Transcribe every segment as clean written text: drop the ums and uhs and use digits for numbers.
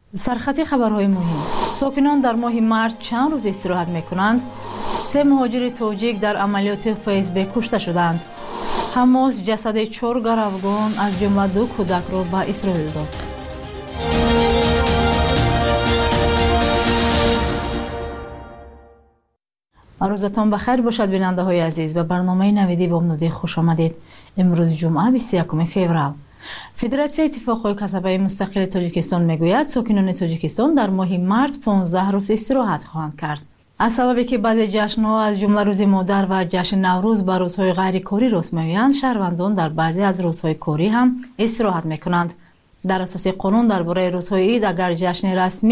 سرخط خبرهای مهم. ساکنان در ماه مارس چند روز استراحت میکنند. 3 مهاجر تاجیک در عملیات فسب کشته شدند. حماس جسد 4 گروگان از جمله 2 کودک را به اسرائیل داد. روزتان بخیر باشد بیننده های عزیز و برنامه نویدی با امنودی خوش آمدید. امروز جمعه 21 فوریه. فدراسیون اتفاقهای کسبه مستقل تاجیکستان میگوید ساکنان تاجیکستان در ماه مارس 15 روز استراحت خواهند کرد. از سببی که بعضی جشن‌ها از جمله روز مادر و جشن نوروز به روزهای غیر کاری رسم می‌آیند، شهروندان در بعضی از روزهای کاری هم استراحت می‌کنند. در اساس قانون درباره روزهای عید اگر جشن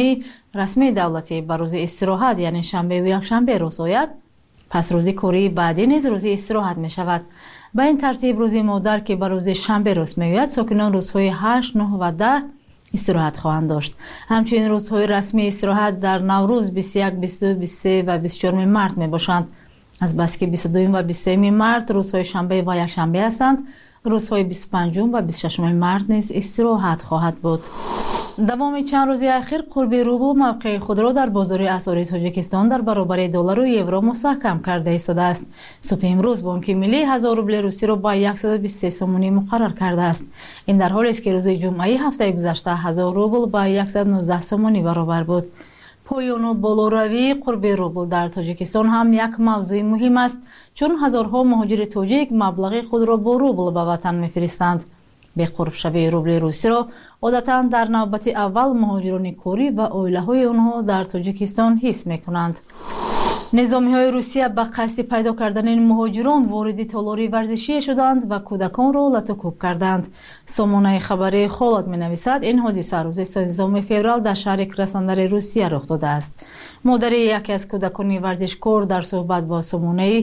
رسمی دولتی به روز استراحت یعنی شنبه و یکشنبه رس آید، پس روز کاری بعدی نیز روز استراحت می‌شود. به این ترتیب روز مادر که به روز شنبه رس می‌آید، ساکنان روزهای 8، 9 و 10 استراحت خواهند داشت. همچنین روزهای رسمی استراحت در نوروز 21، 22، 23 و 24 مارس می باشند. از بس که 22 و 23 مارس روزهای شنبه و یکشنبه هستند، روزهای 25 و 26 مارس نیز استراحت خواهد بود. دوام چند روز اخیر قرب روبل موقع خود را در بازار اسعار تاجیکستان در برابر دلار و یورو محکم کرده ایستاده است. صبح امروز بانک ملی 1000 روبل روسی را با 123 سومونی مقرر کرده است. این در حالی است که روز جمعه هفته گذشته 1000 روبل با 119 سومونی برابر بود. پایان و بالاروی قرب روبل در تاجیکستان هم یک موضوع مهم است، چون هزارها مهاجر تاجیک مبلغ خود را با روبل به وطن می‌فرستند. به قرب شوی روبل روسی را عادتاً در نوبت اول مهاجران کاری و عائله‌های آنها در تاجیکستان حس می‌کنند. نظامی‌های روسیه به قصد پیدا کردن این مهاجران وارد تالاری ورزشی شدند و کودکان را لطوکوب کردند. سامانه خبری خالد می‌نویسد این حادثه روز 13 فوریه در شهر کراسندر روسیه رخ داده است. مادر یکی از کودکان ورزشکار در صحبت با سامانه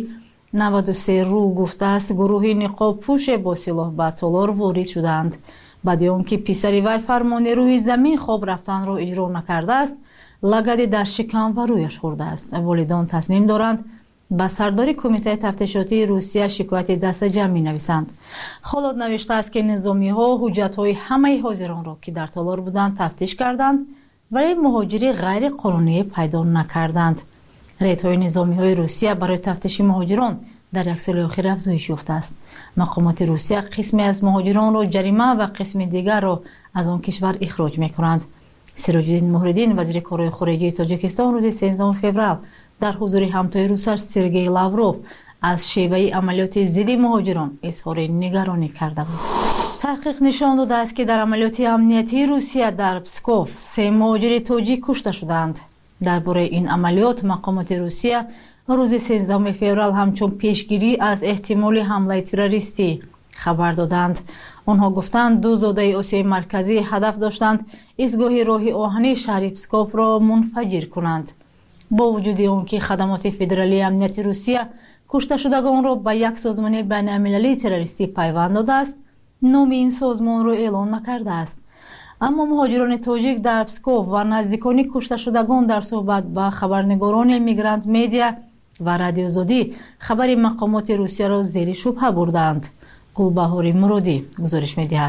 93 رو گفته است گروهی نقاب پوش با سلاح به تالار وارد شدند. بعد آنکه پسری وی فرمان روی زمین خواب رفتن را اجرا نکرده است، لگدی در شکم و رویش خورده است. والدان تصمیم دارند به سردار کمیته تفتیشاتی روسیه شکایت دست جمع می‌نویسند. خالد نوشته است که نظامی‌ها حجت‌های همه حاضران را که در تالار بودند تفتیش کردند ولی مهاجری غیر قانونی پیدا نکردند. ریت‌های نظامی‌های روسیه برای تفتیش مهاجران در یک سال اخیر افزایش یافته است. مقامات روسیه قسمی از مهاجران را جریمه و قسم دیگر را از آن کشور اخراج می‌کنند. سراج‌الدین موهردین وزیر کارهای خارجه تاجیکستان روز 13 فوریه در حضور همتای روسش سرگئی لاوروف از شیوه عملیات ضد مهاجران اظهار نگرانی کرده بود. تحقیق نشان داده است که در عملیات امنیتی روسیه در پسکوف 3 مهاجر تاجیک کشته شدند. درباره این عملیات مقامات روسیه روز 13 فوریه همچون پیشگیری از احتمال حمله تروریستی خبر دادند. آنها گفتند 2 زاده آسیای مرکزی هدف داشتند ایستگاه راه آهنی شهر پسکوف را منفجر کنند. با وجود آنکه خدمات فدرالی امنیت روسیه کشته شدگان را به یک سازمان بین‌المللی تروریستی پیوند داده است، نام این سازمان را اعلام نکرده است. اما مهاجران تاجیک در پسکوف و نزدیکان کشته شدگان در صحبت با خبرنگاران میگرانت مدیا و رادیو زودی خبر مقامات روسیه را زیر شبهه بردند. گلبهار مرادی گزارش می‌دهد.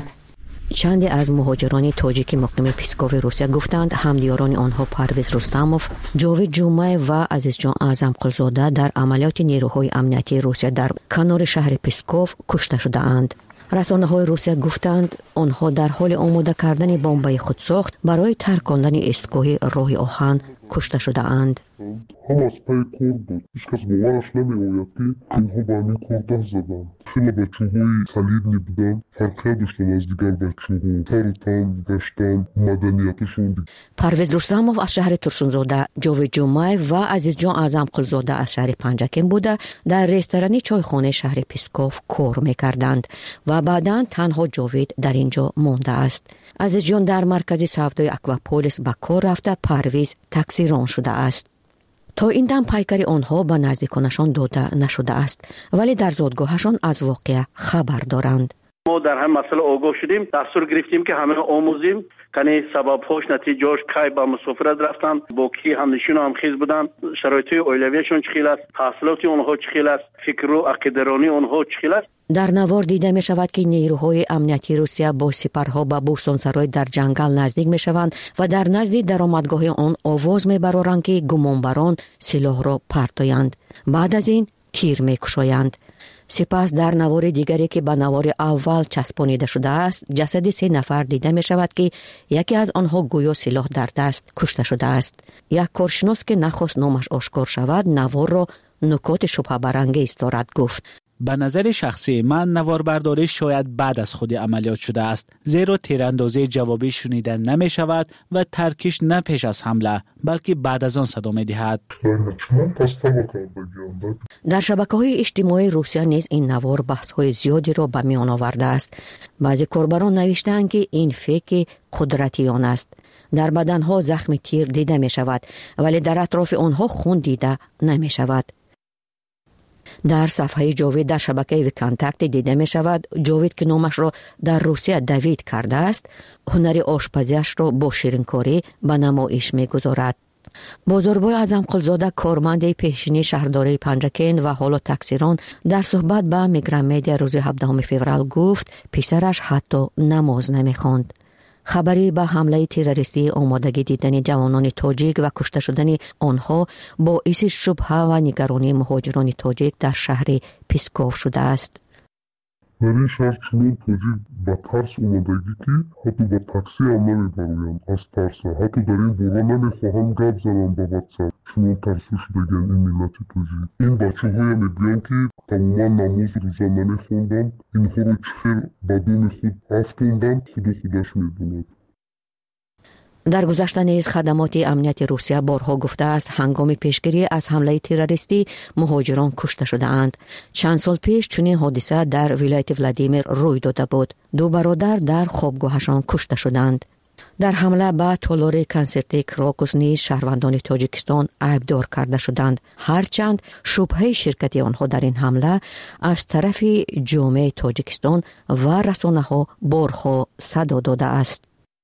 چند از مهاجران تاجیک مقیم پسکوف روسیه گفتند همدیاران آنها پرویز رستموف، جاوید جمعه و عزیزجان اعظم قلزاده در عملیات نیروهای امنیتی روسیه در کنار شهر پسکوف کشته شده اند. رسانه‌های روسیه گفتند آنها در حال آماده کردن بمب خودساخت برای ترکاندن ایستگاه راه آهن کشته شده اند. هم از پای کار بود. هیچ کس باورش نمی‌آید که اینها به همین کار دست زدند. خیلی بچه‌های سلیمی بودند، فرقی داشتند از دیگر بچه‌ها. تن گشتن مدنیتشون. پرویز رستموف از شهر ترسونزاده، جاوید جمعه و عزیزجان اعظم قلزاده از شهر پنجکن بوده در رستوران چایخانه شهر پسکوف کار می‌کردند و بعداً تنها جاوید در اینجا مانده است. عزیزجان در مرکز سودای اکواپولیس به کار رفته، پرویز تاکسی ران شده است. تا این دم پیکری آنها به نزدیکانشان داده نشده است، ولی در زادگاهشان از واقعه خبر دارند. ما در هم مسئله آگاه شدیم، دستور گرفتیم که همه آموزیم کنی سبب‌هاش، نتیجه‌اش، کی با مسافرت رفتن، با کی همنشین و همخیز بودن، شرایط اولویتشون چخیل است، تحصیلات اونها چخیل است، فکر و عقیده‌رانی اونها چخیل است. در نوار دیده می شود که نیروهای امنیتی روسیه با سپرها به بوستانسرای در جنگل نزدیک می شوند و در نزد درآمدگاه آن آواز می برآورند که گمانبران سلاح را پرتایند. بعد از این تیر می کشایند. سپس در نوار دیگری که به نوار اول چسبانیده شده است، جسد 3 نفر دیده می شود که یکی از آنها گویا سلاح در دست کشته شده است. یک کارشناس که نخواست نامش آشکار شود، نوار را نکات شبهه برانگیز دارد گفت. به نظر شخصی من نواربرداری شاید بعد از خود عملیات شده است، زیرا تیراندازی جوابی شنیده نمی شود و ترکیش نه پیش از حمله بلکه بعد از آن صدا می دهد. در شبکه‌های اجتماعی روسیه نیز این نوار بحث‌های زیادی را به میان آورده است. بعضی کاربران نوشتند که این فیک قدرتیان است. در بدنها زخم تیر دیده می شود ولی در اطراف آنها خون دیده نمی شود. در صفحه جاوید در شبکه ویکانتکت دیده می شود جاوید که نامش را در روسیه دوید کرده است، هنر آشپزیش را با شیرینکاری به نمایش می گذارد. بازاربای اعظم قلزاده، کارمند پیشینی شهرداری پنجکین و حالا تکثیران، در صحبت به میگرام مدیا روز 17 فوریه گفت پسرش حتی نماز نمی خواند. خبری به حمله تروریستی آمادگی دیدن جوانان تاجیک و کشته شدن آنها باعث شبهه و نگرانی مهاجران تاجیک در شهر پسکوف شده است. در این شهر چنان تاجیک با ترس اومدگی که حتی با تاکسی هم نمیبرویند از ترس، حتی در این بورا نمیخواهند گپ زنند با واتساپ، چنان ترسو شدگن این ملت تاجیک. این بچه های میگویند که تماما نماز روزه نمیخواندند، اینها رو چخیر بدون خود افتاندند، خودش میدوند. در گذشته نیز خدمات امنیت روسیه بارها گفته است هنگام پیشگیری از حمله تروریستی مهاجران کشته شده اند. چند سال پیش چنین حادثه در ولایت ولادیمیر روی داده بود. 2 برادر در خوابگاهشان کشته شدند. در حمله به تالار کنسرتی کراکوس نیز شهروندان تاجیکستان عیبدار کرده شدند، هرچند شبهه شرکت آنها در این حمله از طرف جامعه تاجیکستان و رسانه‌ها بارها صدا داده است.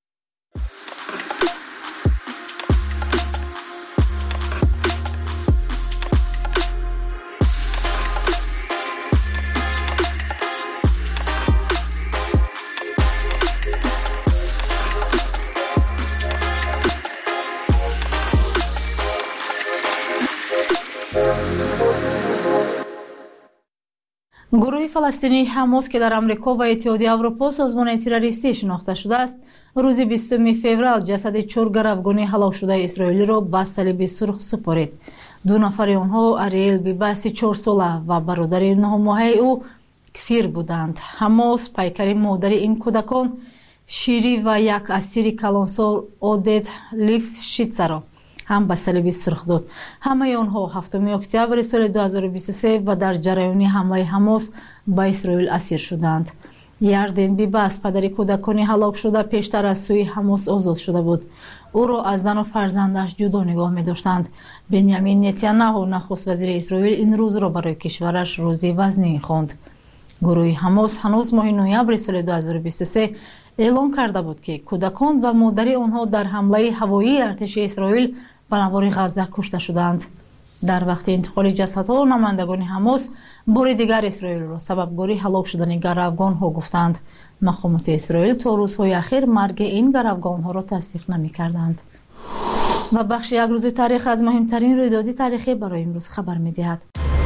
گروه فلسطینی حماس که در آمریکا و اتحادیه اروپا سازمان تروریستی شناخته شده است، روز 20 فوریه جسد 4 گروگان هلاک شده اسرائیلی را به صلیب سرخ سپارید. 2 نفر آنها اریل بیباس 4 ساله و برادر 9 ماهه او کفیر بودند. حماس پیکر مادر این کودکان شیری و یک اسیر کلانسال اودت لیفشیتس را هم به صلیب سرخ داد. همه آنها 7 اکتبر سال 2023 و در جریان حمله حماس به اسرائیل اسیر شدند. یاردن بیباس پدر کودکان هلاک شده پیشتر از سوی حماس آزاد شده بود. او را از زن و فرزندش جدا نگاه می داشتند. بنیامین نتانیاهو نخست وزیر اسرائیل این روز را برای کشورش روز وزنی خواند. گروه حماس هنوز ماه نوامبر سال 2023 اعلام کرده بود که کودکان و مادر آنها در حمله هوایی ارتش اسرائیل به نوار غزه کشته شدند. در وقت انتقال جسدها نمایندگان حماس بار دیگر اسرائیل را سببگاری هلاک شدن گروگان‌ها گفتند. مقامات اسرائیل تا روزهای اخیر مرگ این گروگان‌ها را تصدیق نمی‌کردند. و بخش یک روز تاریخ از مهمترین رویدادهای تاریخی برای امروز خبر می‌دهد.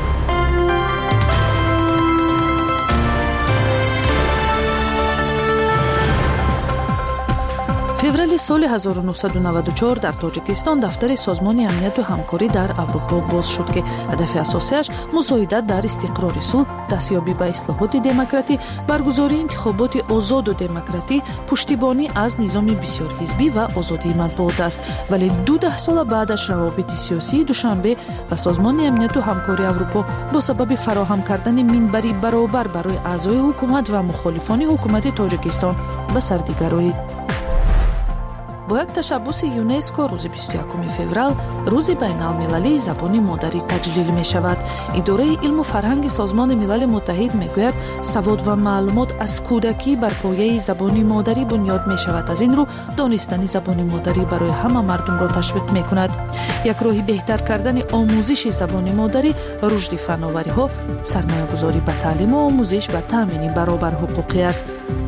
فеврали соли 1994 дар тоҷикистон дафтари созмони амнияту ҳамкорӣ дар аврупо боз шуд ки ҳадафи асосияш музоидат дар истиқрори сулҳ, дастёбӣ ба ислоҳоти демократӣ, баргузории интихоботи озоду демократӣ, пуштибонӣ аз низоми бисёрҳизбӣ ва озодии матбуот аст. вале 12 сола баъдаш равобити сиёсии душанбе ва созмони амнияту ҳамкории аврупо бо сабаби фароҳам кардани минбари баробар барои аъзои ҳукумат ва мухолифони ҳукумати тоҷикистон ба сардигароид. با یک تشبس یونسکو روز 21 فوریه روز بین‌المللی زبان مادری تجلیل می شود. اداره علم و فرهنگ سازمان ملل متحد می گوید سواد و معلومات از کودکی بر پایه زبان مادری بنیاد می شود. از این رو دانستن زبان مادری برای همه مردم را تشویق می کند. یک راه بهتر کردن آموزش زبان مادری رشد فناوری ها، سرمایه گذاری به تعلیم و آموزش و تامین برابر حقوقی است.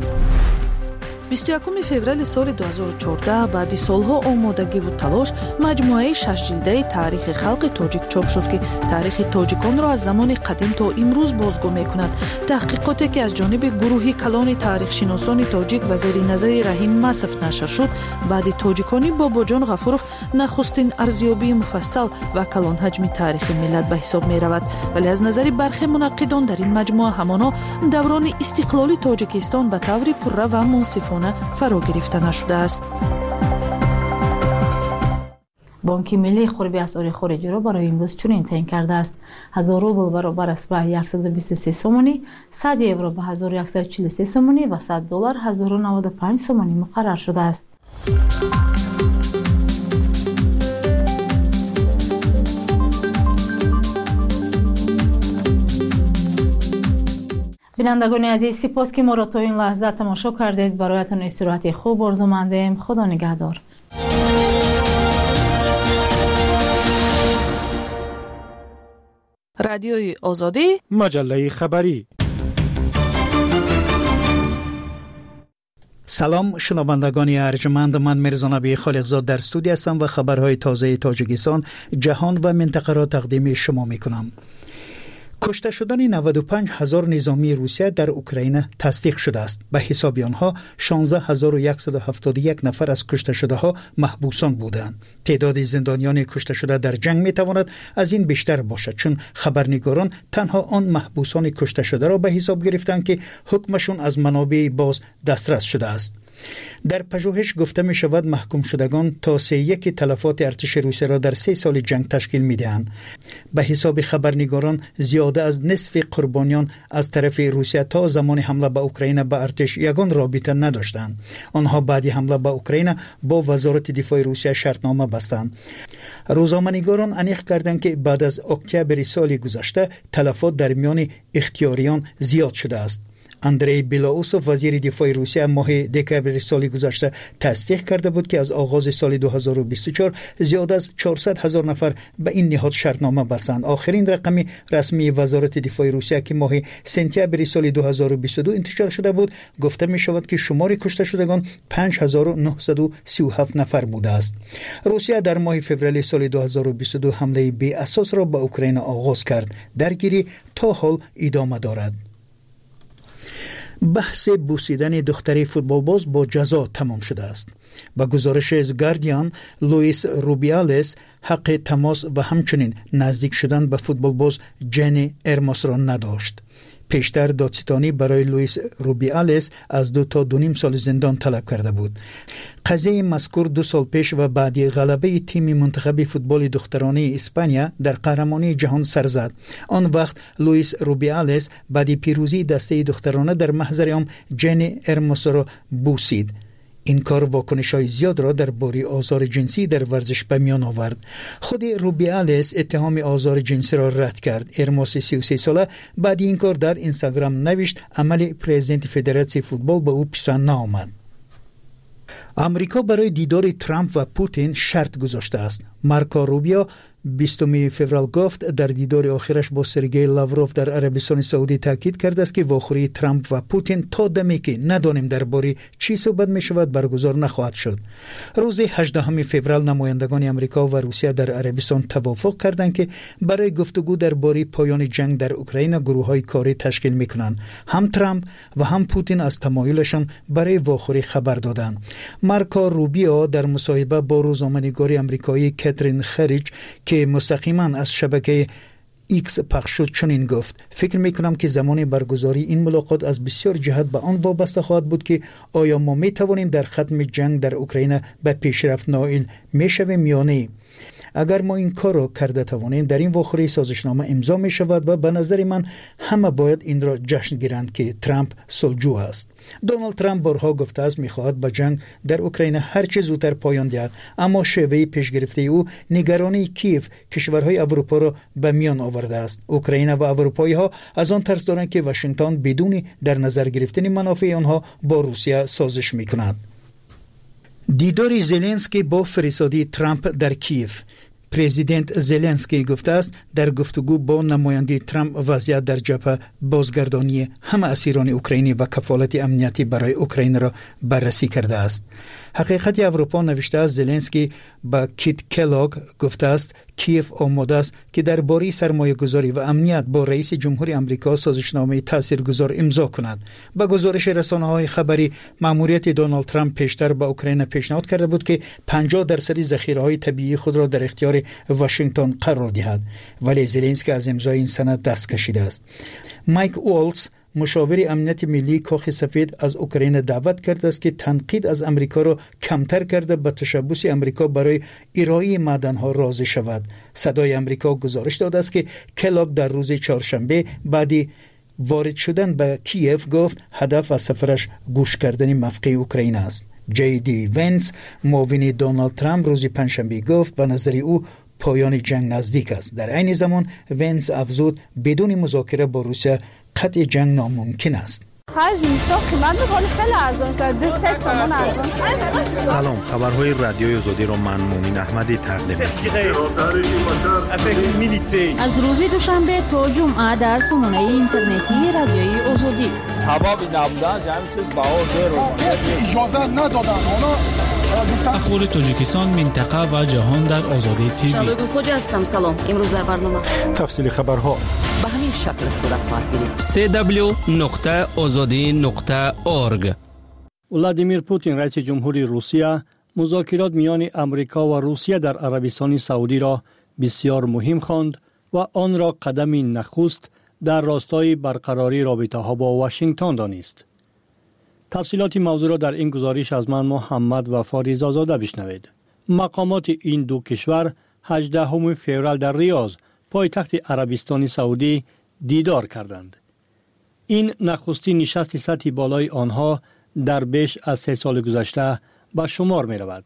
21 فوریه سال 2014 بعد سالها آمادگی و تلاش مجموعه 6 جلده تاریخ خلق تاجیک چاپ شد که تاریخ تاجیکان را از زمان قدیم تا امروز بازگو می‌کند. تحقیقاتی که از جانب گروهی کلان تاریخ شناسان تاجیک و زیر نظر رحیم مصف نشر شد، بعد تاجیکانی باباجان غفوروف نخستین ارزیابی مفصل و کلان حجم تاریخ ملت به حساب می‌رود. ولی از نظر برخی منقدان در این مجموعه همانا دوران استقلال تاجیکستان به طور پررو و منصفانه فرا گرفته نشده است. بانک ملی خربی اسعار خارجی را برای امروز چنین تعیین کرده است: 1000 روبل برابر است به 123 سومانی، 100 یورو به 1143 سومانی و 100 دلار 1095 سومانی مقرر شده است. بینندگان عزیز، سپاس که ما را تا این لحظه تماشا کردید. برایتان استراحت خوب آرزومندیم. خدا نگهدار. رادیوی آزادی، مجله خبری. سلام شنوندگان ارجمند، من میرزا نبی خالقزاد در استودیو هستم و خبرهای تازه تاجیکستان، جهان و منطقه را تقدیم شما میکنم. کشته شدن 95,000 نظامی روسیه در اوکراین تصدیق شده است. به حساب آنها 16,171 نفر از کشته شده ها محبوسان بودند. تعداد زندانیان کشته شده در جنگ می تواند از این بیشتر باشد، چون خبرنگاران تنها آن محبوسان کشته شده را به حساب گرفتند که حکمشون از منابع باز دسترس شده است. در پژوهش گفته می شود محکوم شدگان تا 3/1 تلفات ارتش روسیه را در 3 سال جنگ تشکیل می دهند. به حساب خبرنگاران زیاده از نصف قربانیان از طرف روسیه تا زمان حمله به اوکراین به ارتش یگان رابطه نداشتند. آنها بعد حمله به اوکراین با وزارت دفاع روسیه شرطنامه بستند. روزنامه‌نگاران انیق کردند که بعد از اکتبر سال گذشته تلفات در میان اختیاریان زیاد شده است. اندری بیلاوسوف وزیر دفاع روسیه ماه دکبر سال گذشته تصدیق کرده بود که از آغاز سال 2024 زیاد از 400,000 نفر به این نهاد شرطنامه بستند. آخرین رقم رسمی وزارت دفاع روسیه که ماه سپتامبر سال 2022 انتشار شده بود، گفته می شود که شمار کشته شدگان 5,937 نفر بوده است. روسیه در ماه فوریه سال 2022 حمله بی اساس را به اوکراین آغاز کرد. درگیری تا حال ادامه دارد. بحث بوسیدن دختری فوتبال باز با جزا تمام شده است. با گزارش از گاردین، لوئیس روبیالس حق تماس و همچنین نزدیک شدن به فوتبال باز جنی ارموس را نداشت. پیشتر دادستانی برای لوئیس روبیالس از 2 تا 2.5 سال زندان طلب کرده بود. قضیه مذکور 2 سال پیش و بعد غلبه تیم منتخب فوتبال دخترانه اسپانیا در قهرمانی جهان سر زد. آن وقت لوئیس روبیالس بعد پیروزی دسته دخترانه در محضر عام جنی ارموس را بوسید. این کار واکنش‌های زیاد را درباره آزار جنسی در ورزش به میان آورد. خود روبیالس اتهام آزار جنسی را رد کرد. ارموس 33 ساله بعد این کار در اینستاگرام نوشت عمل پرزیدنت فدراسیون فوتبال به او پسند نآمد. امریکا برای دیدار ترامپ و پوتین شرط گذاشته است. مارکو روبیو 20 فوریه گفت در دیدار آخرش با سرگئی لاوروف در عربستان سعودی تاکید کرده است که واخوری ترامپ و پوتین تا دمی که ندانیم درباره چی صحبت می شود برگزار نخواهد شد. روز 18 فوریه نمایندگان امریکا و روسیه در عربستان توافق کردند که برای گفتگو درباره پایان جنگ در اوکراین گروه‌های کاری تشکیل می‌کنند. هم ترامپ و هم پوتین از تمایلشان برای واخوری خبر دادند. مارکو روبیو در مصاحبه با روزنامه‌نگار آمریکایی کاترین خریج که مستقیما از شبکه ایکس پخش شد چنین گفت: فکر میکنم که زمان برگزاری این ملاقات از بسیار جهت به آن وابسته خواهد بود که آیا ما میتوانیم در ختم جنگ در اوکراین به پیشرفت نائل میشویم یا نه. اگر ما این کار را کرده توانیم در این واخره سازشنامه امضا می شود و به نظر من همه باید این را جشن گیرند که ترامپ صلحجو است. دونالد ترامپ بارها گفته است می‌خواهد به جنگ در اوکراین هر چه زودتر پایان دهد، اما شیوه پیشگرفته او نگرانی کیف کشورهای اروپا را به میان آورده است. اوکراین و اروپایی‌ها از آن ترس دارند که واشنگتن بدون در نظر گرفتن منافع آنها با روسیه سازش می‌کند. دیدار زلنسکی با فرستادی ترامپ در کیف. پرزیدنت زلنسکی گفته است در گفتگو با نماینده ترامپ وضعیت در جبهه، بازگردانی همه اسیران اوکراینی و کفالت امنیتی برای اوکراین را بررسی کرده است. حقیقت اروپا نوشته است زلنسکی با کیت کلاگ گفته است کیف آماده است که درباره سرمایه‌گذاری و امنیت با رئیس جمهور آمریکا سازشنامه تاثیرگذار امضا کند. با گزارش رسانه‌های خبری، مأموریت دونالد ترامپ پیشتر به اوکراین پیشنهاد کرده بود که 50% ذخیره‌های طبیعی خود را در اختیار واشنگتن قرار دهد، ولی زلنسکی از امضای این سند دست کشیده است. مایک والتز مشاور امنیت ملی کاخ سفید از اوکراین دعوت کرده است که تنقید از امریکا را کمتر کرده به تشبث امریکا برای ارائه معدن‌ها راضی شود. صدای امریکا گزارش داده است که کلاگ در روز چهارشنبه بعدی وارد شدن به کیف گفت هدف از سفرش گوش کردن موقع اوکراین است. جی دی ونس معاون دونالد ترامپ روز پنجشنبه گفت به نظر او پایان جنگ نزدیک است. در عین زمان ونس افزود بدون مذاکره با روسیه قطع جنگ ناممکن است. سلام، خبرهای رادیوی آزادی را من مومن احمدی تقدیم می‌کنم. از روز دوشنبه تا جمعه در سامانه اینترنتی رادیوی آزادی. سبب نبودن جمعی چیز باور رو اجازه ندادن. اخبار تاجیکستان، منطقه و جهان در آزادی تیوی. شالوگو خوجا هستم. سلام. امروز در برنامه تفصیل خبرها به همین شکل صورت خواهد گرفت. www.azadi.org. ولادیمیر پوتین رئیس جمهوری روسیه مذاکرات میان امریکا و روسیه در عربستان سعودی را بسیار مهم خواند و آن را قدمی نخست در راستای برقراری رابطه‌ها با واشنگتن دانست. تفصیلات موضوع را در این گزارش از من محمد و فاریزاده بشنوید. مقامات این دو کشور 18 فوریه در ریاض، پایتخت عربستان سعودی، دیدار کردند. این نخستین نشست سطحی بالای آنها در بیش از 3 سال گذشته به شمار می رود.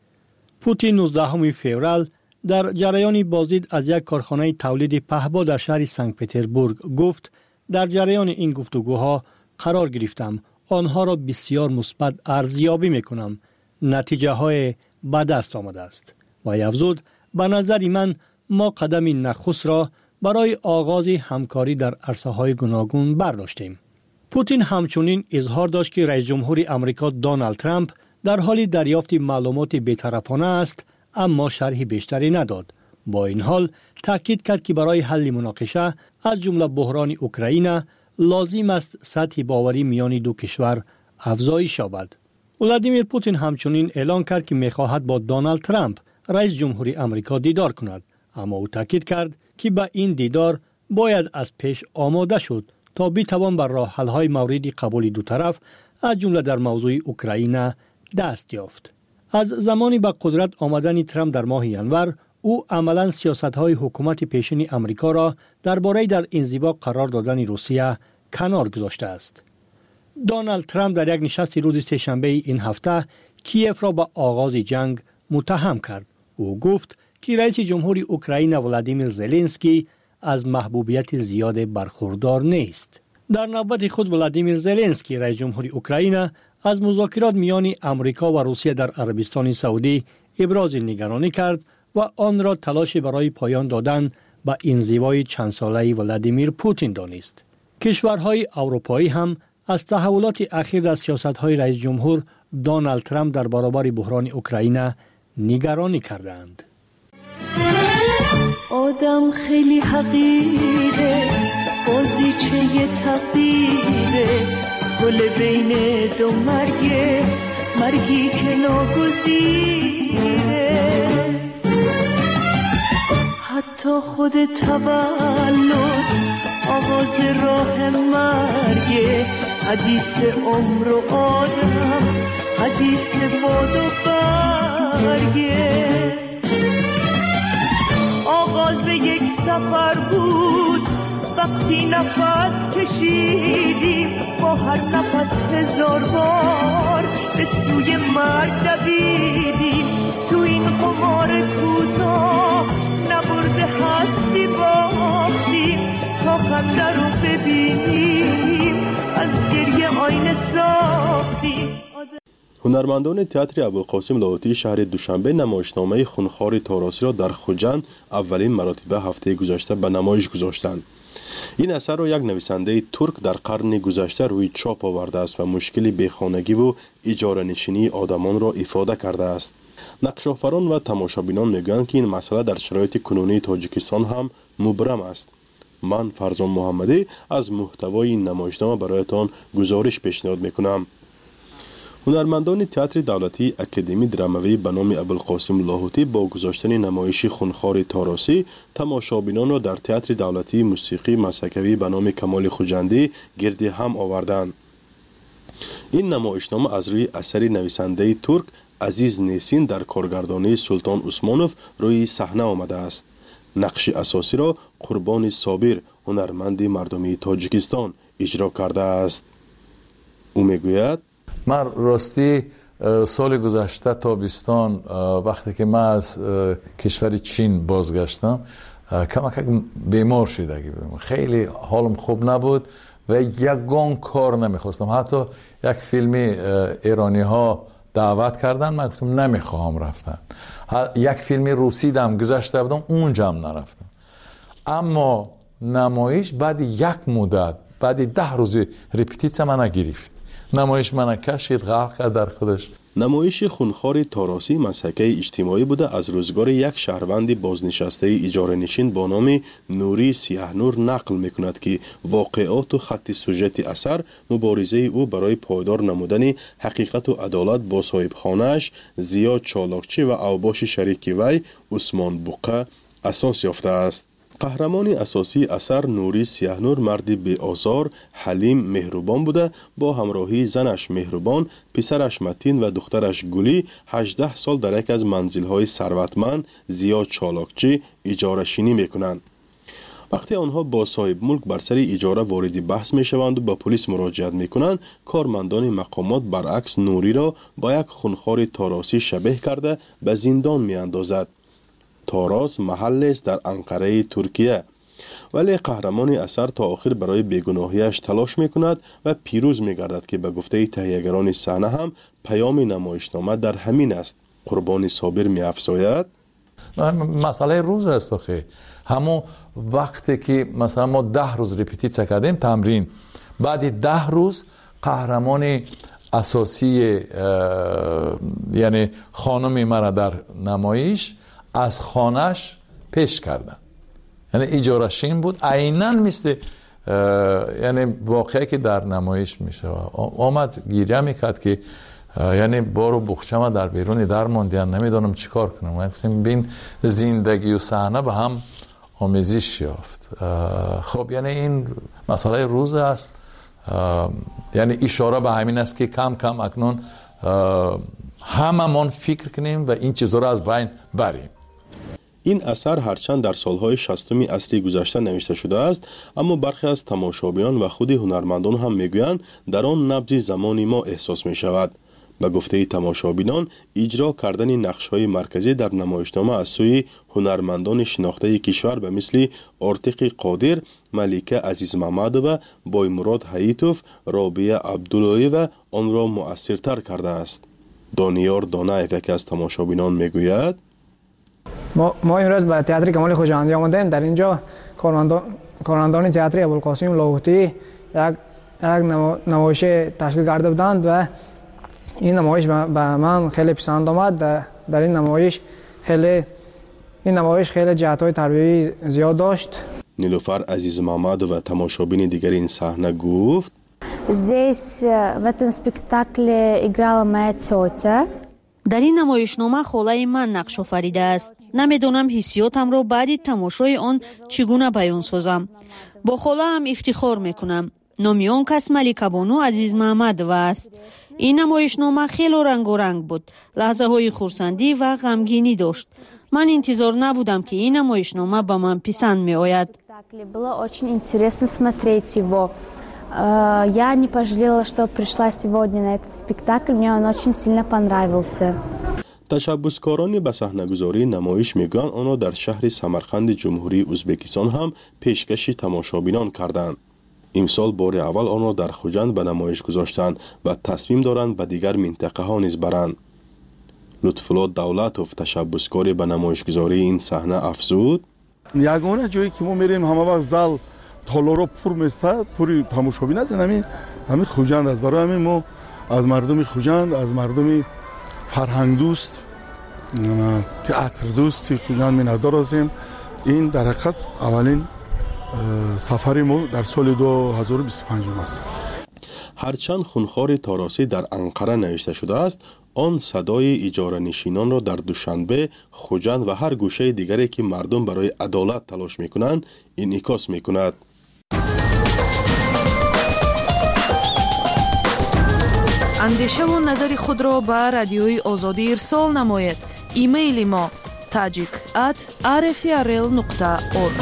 پوتین 19 فوریه در جریان بازدید از یک کارخانه تولید پهپاد در شهر سنت پترزبورگ گفت در جریان این گفتگوها قرار گرفتم، آنها را بسیار مثبت ارزیابی می کنم، نتیجه های به دست آمده است. و افزود به نظر من ما قدم نخست را برای آغاز همکاری در عرصه‌های گوناگون برداشتیم. پوتین همچنین اظهار داشت که رئیس جمهور آمریکا دونالد ترامپ در حال دریافت معلومات بی‌طرفانه است، اما شرح بیشتری نداد. با این حال تاکید کرد که برای حل مناقشه از جمله بحران اوکراین لازم است سطح باوری میان دو کشور افزایش یابد. ولادیمیر پوتین همچنین اعلام کرد که می‌خواهد با دونالد ترامپ رئیس جمهوری آمریکا دیدار کند، اما او تاکید کرد که با این دیدار باید از پیش آماده شد تا بتوان بر راه حل‌های مورد قبول دو طرف از جمله در موضوع اوکراین دست یافت. از زمانی به قدرت آمدن ترامپ در ماه ینور، او عملاً سیاست‌های حکومت پیشین آمریکا را درباره در انزوا قرار دادن روسیه کنار گذاشته است. دونالد ترامپ در یک نشست روز سه‌شنبه این هفته کیف را به آغاز جنگ متهم کرد. او گفت که رئیس جمهور اوکراین ولادیمیر زلنسکی از محبوبیت زیاد برخوردار نیست. در نوبت خود ولادیمیر زلنسکی رئیس جمهور اوکراین از مذاکرات میان آمریکا و روسیه در عربستان سعودی ابراز نگرانی کرد و آن را تلاش برای پایان دادن به انزوای چند ساله ولادیمیر پوتین دانست. کشورهای اروپایی هم از تحولات اخیر در سیاست‌های رئیس جمهور دونالد ترامپ در برابر بحران اوکراین نگرانی کردند. آدم خیلی حقیره، بازیچه تقدیره، گل بین دو مرگی که ناگزیره. حتی خود تولد آغاز راه مرگه، حدیث عمر و آدم، حدیث باد و برگه. سفر بود وقتی نفس کشیدیم با هر نفس هزار بار به سوی مرگ دویدیم تو این قمار کوتاه نبرده هستی باختیم تا خنده رو ببینیم از گریه آینه ساختیم. هنرمندان تئاتر ابوالقاسم لاهوتی شهر دوشنبه نمایشنامه خونخوار تاراسی را در خوجند اولین مراتبه هفته گذشته به نمایش گذاشتند. این اثر را یک نویسنده ترک در قرن گذشته روی چاپ آورده است و مشکل بیخانگی و اجاره نشینی آدمان را افاده کرده است. نقش‌آفران و تماشابینان میگویند که این مسئله در شرایط کنونی تاجیکستان هم مبرم است. من فرزان محمدی از محتوای این نمایشنامه برایتان گزارش پیشنهاد میکنم. هنرمندان تئاتر دولتی اکادمی درامایی به نام ابوالقاسم لاهوتی با گذاشتن نمایش خونخوار تاراسی تماشابینان را در تئاتر دولتی موسیقی مسکوی به نام کمال خوجندی گرد هم آوردند. این نمایشنامه از روی اثر نویسنده ترک عزیز نیسین در کارگردانی سلطان عثمانوف روی صحنه آمده است. نقش اساسی را قربان صابر هنرمند مردمی تاجیکستان اجرا کرده است. او میگوید من راستی سال گذشته تابستان وقتی که من از کشور چین بازگشتم کمک بیمار شدگی بودم، خیلی حالم خوب نبود و یگان کار نمیخواستم. حتی یک فیلمی ایرانی ها دعوت کردن، من گفتم نمیخواهم رفتن. یک فیلمی روسی دم گذاشته بودم اونجا هم نرفتم. اما نمایش بعد یک مدت بعد 10 روز رپتیسیون من گرفت. نمایش من کشید غرق کرد در خودش. نمایش خونخوار تاراسی مسحکه اجتماعی بوده از روزگار یک شهروند بازنشسته اجاره نشین با نام نوری سیاهنور نقل میکند که واقعات و خط سوژت اثر مبارزه او برای پایدار نمودن حقیقت و عدالت با صاحب خانه‌اش زیا چالاکچی و اوباش شریک وی عثمان بوقه اساس یافته است. قهرمان اساسی اثر نوری سیاهنور مردی بی آزار، حلیم، مهربان بوده. با همراهی زنش مهربان، پسرش متین و دخترش گلی 18 سال در یک از منزل‌های ثروتمند زیا چالاکچی اجاره شینی میکنند. وقتی آنها با صاحب ملک بر سر اجاره وارد بحث میشوند و به پلیس مراجعت میکنند، کارمندان مقامات برعکس نوری را با یک خونخوار تاراسی شبیه کرده به زندان میاندازد. تاراس محل است در انقره ترکیه، ولی قهرمان اثر تا آخر برای بیگناهیش تلاش میکند و پیروز میگردد که به گفته تهیه‌گران صحنه هم پیام نمایشنامه در همین است. قربان صابر میافزاید مسئله روز است آخه. همون وقتی که مثلا ما 10 روز رپتیسیون کردیم تمرین، بعد 10 روز قهرمان اساسی یعنی خانم مرا در نمایش از خانهش پیش کردن، یعنی اجاره شین بود عیناً مثل یعنی واقعی که در نمایش میشه. آمد گریه میکرد که یعنی بارو بخشم در بیرون در موندن نمیدونم چیکار کنم. من گفتم بین زندگی و صحنه به هم آمیزش یافت. خب یعنی این مسئله روز است، یعنی اشاره به همین است که کم کم اکنون هممون فکر کنیم و این چیزها را از بین بریم. این اثر هرچند در سالهای 60 عصر گذشته نوشته شده است، اما برخی از تماشابینان و خود هنرمندان هم میگویند در آن نبض زمانی ما احساس می شود. به گفته تماشابینان، اجرا کردن نقش‌های مرکزی در نمایشنامه از سوی هنرمندان شناخته کشور به مثل آرتق قادر، ملیکه عزیز محمد و بایمراد حییتوف، رابعه عبداللهی و آن را مؤثرتر کرده است. دانیار دانایف یکی از تماشابینان میگوید ما امروز به تئاتر کمال خوجندی آمدیم. در اینجا کارمندان تئاتر ابوالقاسم لاهوتی یک نمایش تشکیل کرده بودند و این نمایش به من خیلی پسند آمد. در این نمایش خیلی جهت‌های تربیتی زیاد داشت. نیلوفر عزیز محمد و تماشابین دیگر این صحنه گفت Здесь в этом спектакле играла моя тетя. در این نمایشنامه خاله من نقش آفریده است. نمیدونم حسیاتم را بعد تماشای آن چگونه بیان سازم. با خاله هم افتخار میکنم. номи он кас Маликабону Азиз Маҳмадова аст. ин намоишнома хело рангоранг буд, лаҳзаҳои хурсандӣ ва ғамгинӣ дошт. ман интизор набудам ки ин намоишнома ба ман писанд меояд. Было очень интересно смотреть его. Я не пожалела, что пришла сегодня на этот спектакль, мне он очень сильно понравился. تشبسکاران به صحنه‌گذاری نمایش میگویند آنها در شهر سمرقند جمهوری ازبکستان هم پیشکش تماشابینان کردند. امسال بار اول آنها در خوجند به نمایش گذاشتند و تصمیم دارند به دیگر منطقه ها نیز برند. لطفالله دولتوف تشبسکاری به نمایشگذاری این صحنه افزود: یگانه جایی که ما میریم همه وقت زال تالارا پر میسته، پوری تماشابین است. همین خوجند است. برای همین ما از مردم خوجند، از مردم فرهنگ دوست، تئاتر دوست خوجند می‌ندار هستیم. این در حقیقت اولین سفر ما در سال 2025 است. هرچند خونخوار تاراسی در انقره نوشته شده است، آن صدای اجاره نشینان را در دوشنبه، خوجند و هر گوشه دیگری که مردم برای عدالت تلاش میکنند انعکاس میکند. اندیشه و نظر خود را به رادیوی آزادی ارسال نماید. ایمیل ما tajik@rfrl.org.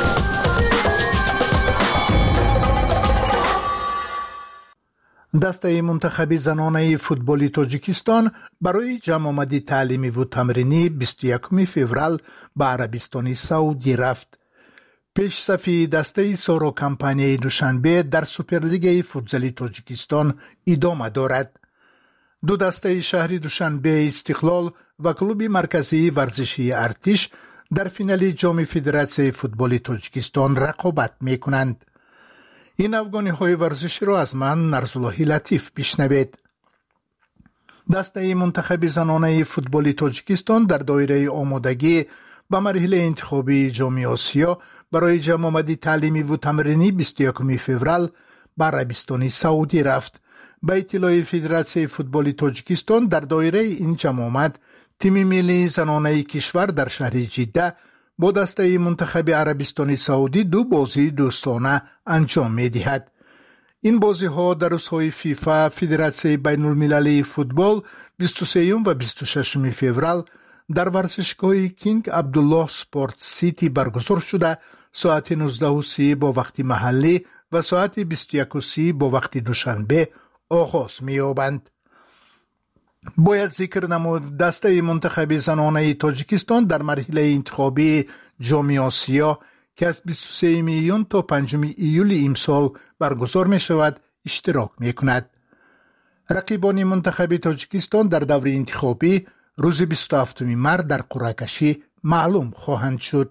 دسته منتخب زنانه فوتبالی تاجیکستان برای جمع آمدی تعلیمی و تمرینی 21 فوریه به عربستان سعودی رفت. پیش صفی دسته سارا کمپانی دوشنبه در سوپرلیگ فوتزالی تاجیکستان ادامه دارد. دو دسته شهری دوشنبه استقلال و کلوب مرکزی ورزشی ارتش در فینال جام فدراسیون فوتبال تاجیکستان رقابت می کنند. این افغانی های ورزشی را از من نرزاللهی لطیف بشنوید. دسته منتخب زنانه فوتبال تاجیکستان در دایره آمادگی به مرحله انتخابی جام آسیا برای جمع آمدی تعلیمی و تمرینی 21 فوریه به عربستان سعودی رفت. به اطلاع فدراسیون فوتبال تاجیکستان در دایره این جمع آمد تیم ملی زنانه کشور در شهر جده با دسته منتخب عربستان سعودی دو بازی دوستانه انجام می دهد. این بازی ها در روزهای فیفا فدراسیون بین المللی فوتبال 23 و 26 فوریه در ورزشگاه کینگ عبدالله سپورت سیتی برگزار شده ساعت 19:30 با وقت محلی و ساعت 21:30 با وقت دوشنبه آغاز می‌یابند. باید ذکر نمود دسته منتخب زنانه تاجیکستان در مرحله انتخابی جام آسیا که از 23 میلیون تا 5 ایول امسال برگزار می شود اشتراک می کند. رقیبان منتخب تاجیکستان در دور انتخابی روز 27 مرداد در قرعه کشی معلوم خواهند شد.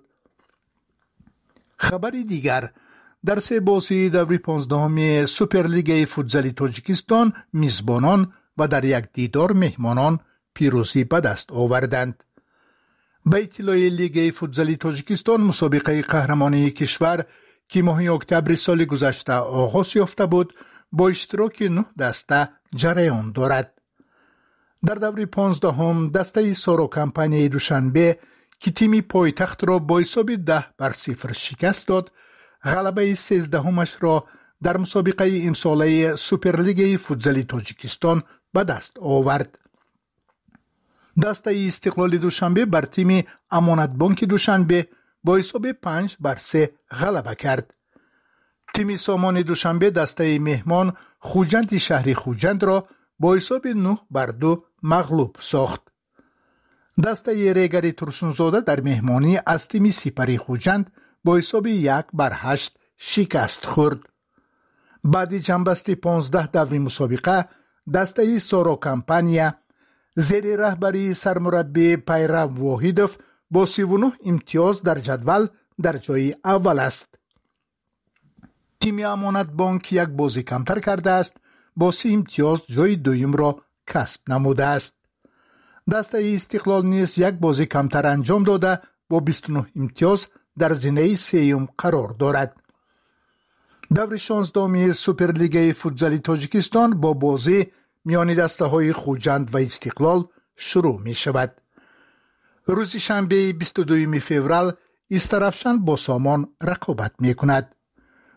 خبری دیگر در سه بازی دور 15 سوپرلیگ فوتزالی تاجیکستان میزبانان و در یک دیدار مهمانان پیروزی به دست آوردند. به اطلاع لیگ فوتزالی تاجیکستان مسابقه قهرمانی کشور که ماه اکتبر سال گذشته آغاز یافته بود با اشتراک 9 دسته جریان دارد. در دور 15 دسته سارا کمپانی دوشنبه که تیم پایتخت را با حساب 10-0 شکست داد، غلبه 13 را در مسابقه امساله سوپرلیگ فوتزالی تاجیکستان به دست آورد. دسته استقلال دوشنبه بر تیم امانت بانک دوشنبه با حساب 5-3 غلبه کرد. تیم سامان دوشنبه دسته مهمان خوجند شهری خوجند را با حساب 9-2 مغلوب ساخت. دسته ریگری ترسونزاده در مهمانی از تیم سپری خوجند با حساب 1-8 شکست خورد. بعد جنبستی 15 دور مسابقه دسته سارا کمپانیا زیر رهبری سرمربی پیرو واحدوف با 39 امتیاز در جدول در جای اول است. تیم امانت بانک یک بازی کمتر کرده است، با 30 امتیاز جای دوم را کسب نموده است. دسته استقلال نیز یک بازی کمتر انجام داده با 29 امتیاز در زینه سوم قرار دارد. دور 16 سوپرلیگ فوتزالی تاجیکستان با بازی میان دسته های خوجند و استقلال شروع می شود. روز شنبه 22 فوریه استرافشان با سامان رقابت می کند.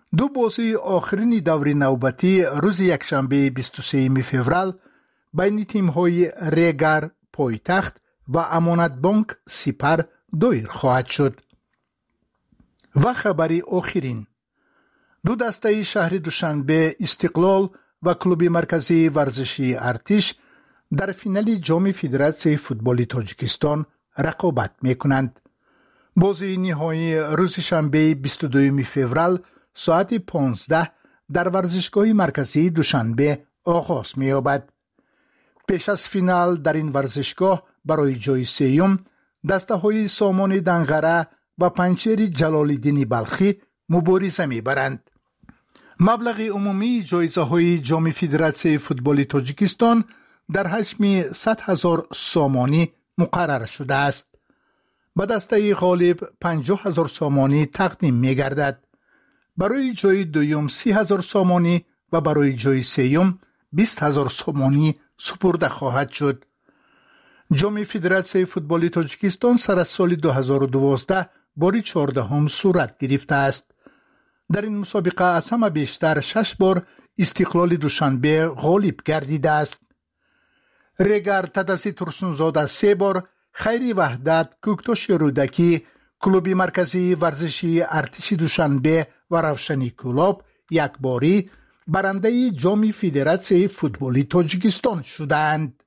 دو بازی آخرین دور نوبتی روز یکشنبه 23 فوریه بین تیم‌های ریگر پایتخت و امانت بانک سپر دایر خواهد شد. و خبری آخرین، دو دسته شهر دوشنبه استقلال و کلوب مرکزی ورزشی ارتش در فینال جام فدراسیون فوتبال تاجیکستان رقابت می‌کنند. بازی نهایی روز شنبه 22 فوریه ساعت 15 در ورزشگاه مرکزی دوشنبه آغاز می‌یابد. پیش از فینال در این ورزشگاه برای جای سوم دسته‌های سامان دنغره و پنچر جلال‌الدین بلخی مبارزه می‌برند. مبلغ عمومی جایزه‌های جام فدراسیون فوتبال تاجیکستان در حجم 100,000 سامانی مقرر شده است. به دسته غالب 50,000 سامانی تقدیم می‌گردد. برای جای دوم 30,000 سامانی و برای جای سوم 20,000 سامانی سپرده خواهد شد. جام فدراسیون فوتبال تاجیکستان سر از سال 2012 بار 14 صورت گرفته است. در این مسابقه از همه بیشتر 6 بار استقلال دوشنبه غالب گردیده است. ریگر تدسی ترسونزاده 3 بار، خیری وحدت، کوکتاش رودکی، کلوب مرکزی ورزشی ارتش دوشنبه و روشنی کلاب یک باری برنده جام فدراسیون فوتبال تاجیکستان شدند.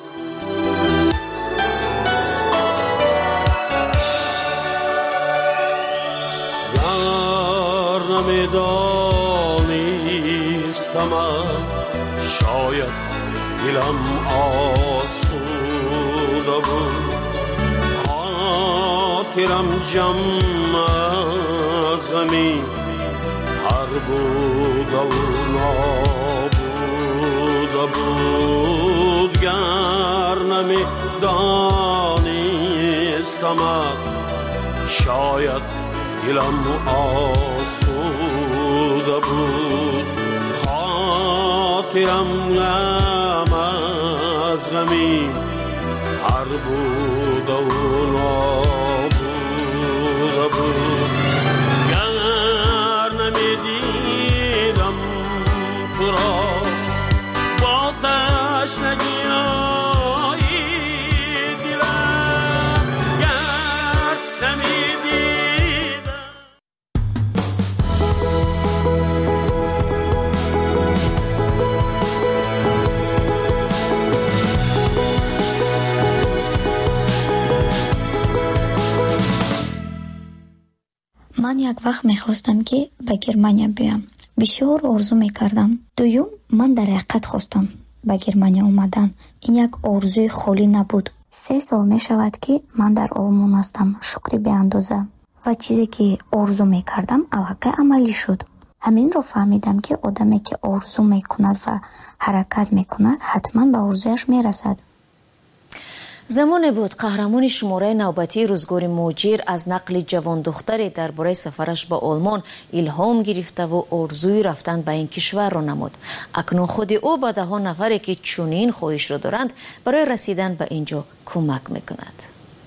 نمیدانستم شاید دلم آسوده بود، خاطرم جمع از غمی هر بود و نابوده بود. گر نمیدانستم شاید دلم آسوده بود، خاطرم غم از غمی هر بود و نابوده بود. گر نمیدیدم تو را با تشنگی من یک وقت میخواستم که به گرمانیا بیام. بسیار آرزو میکردم. دوم من در حقیقت خواستم به گرمانیا اومدن. این یک آرزوی خالی نبود. 3 سال میشود که من در آلمان هستم. شکری به اندازه. و چیزی که آرزو میکردم الحقیقت عملی شد. همین رو فهمیدم که آدمی که آرزو میکند و حرکت میکند حتما به آرزویش میرسد. زمان بود قهرمان شماره نوبتی روزگار موجیر از نقل جوان دختری درباره سفرش به آلمان الهام گرفته و آرزوی رفتن به این کشور را نمود. اکنون خود او به 10 نفری که چنین خواهش را دارند برای رسیدن به اینجا کمک میکند.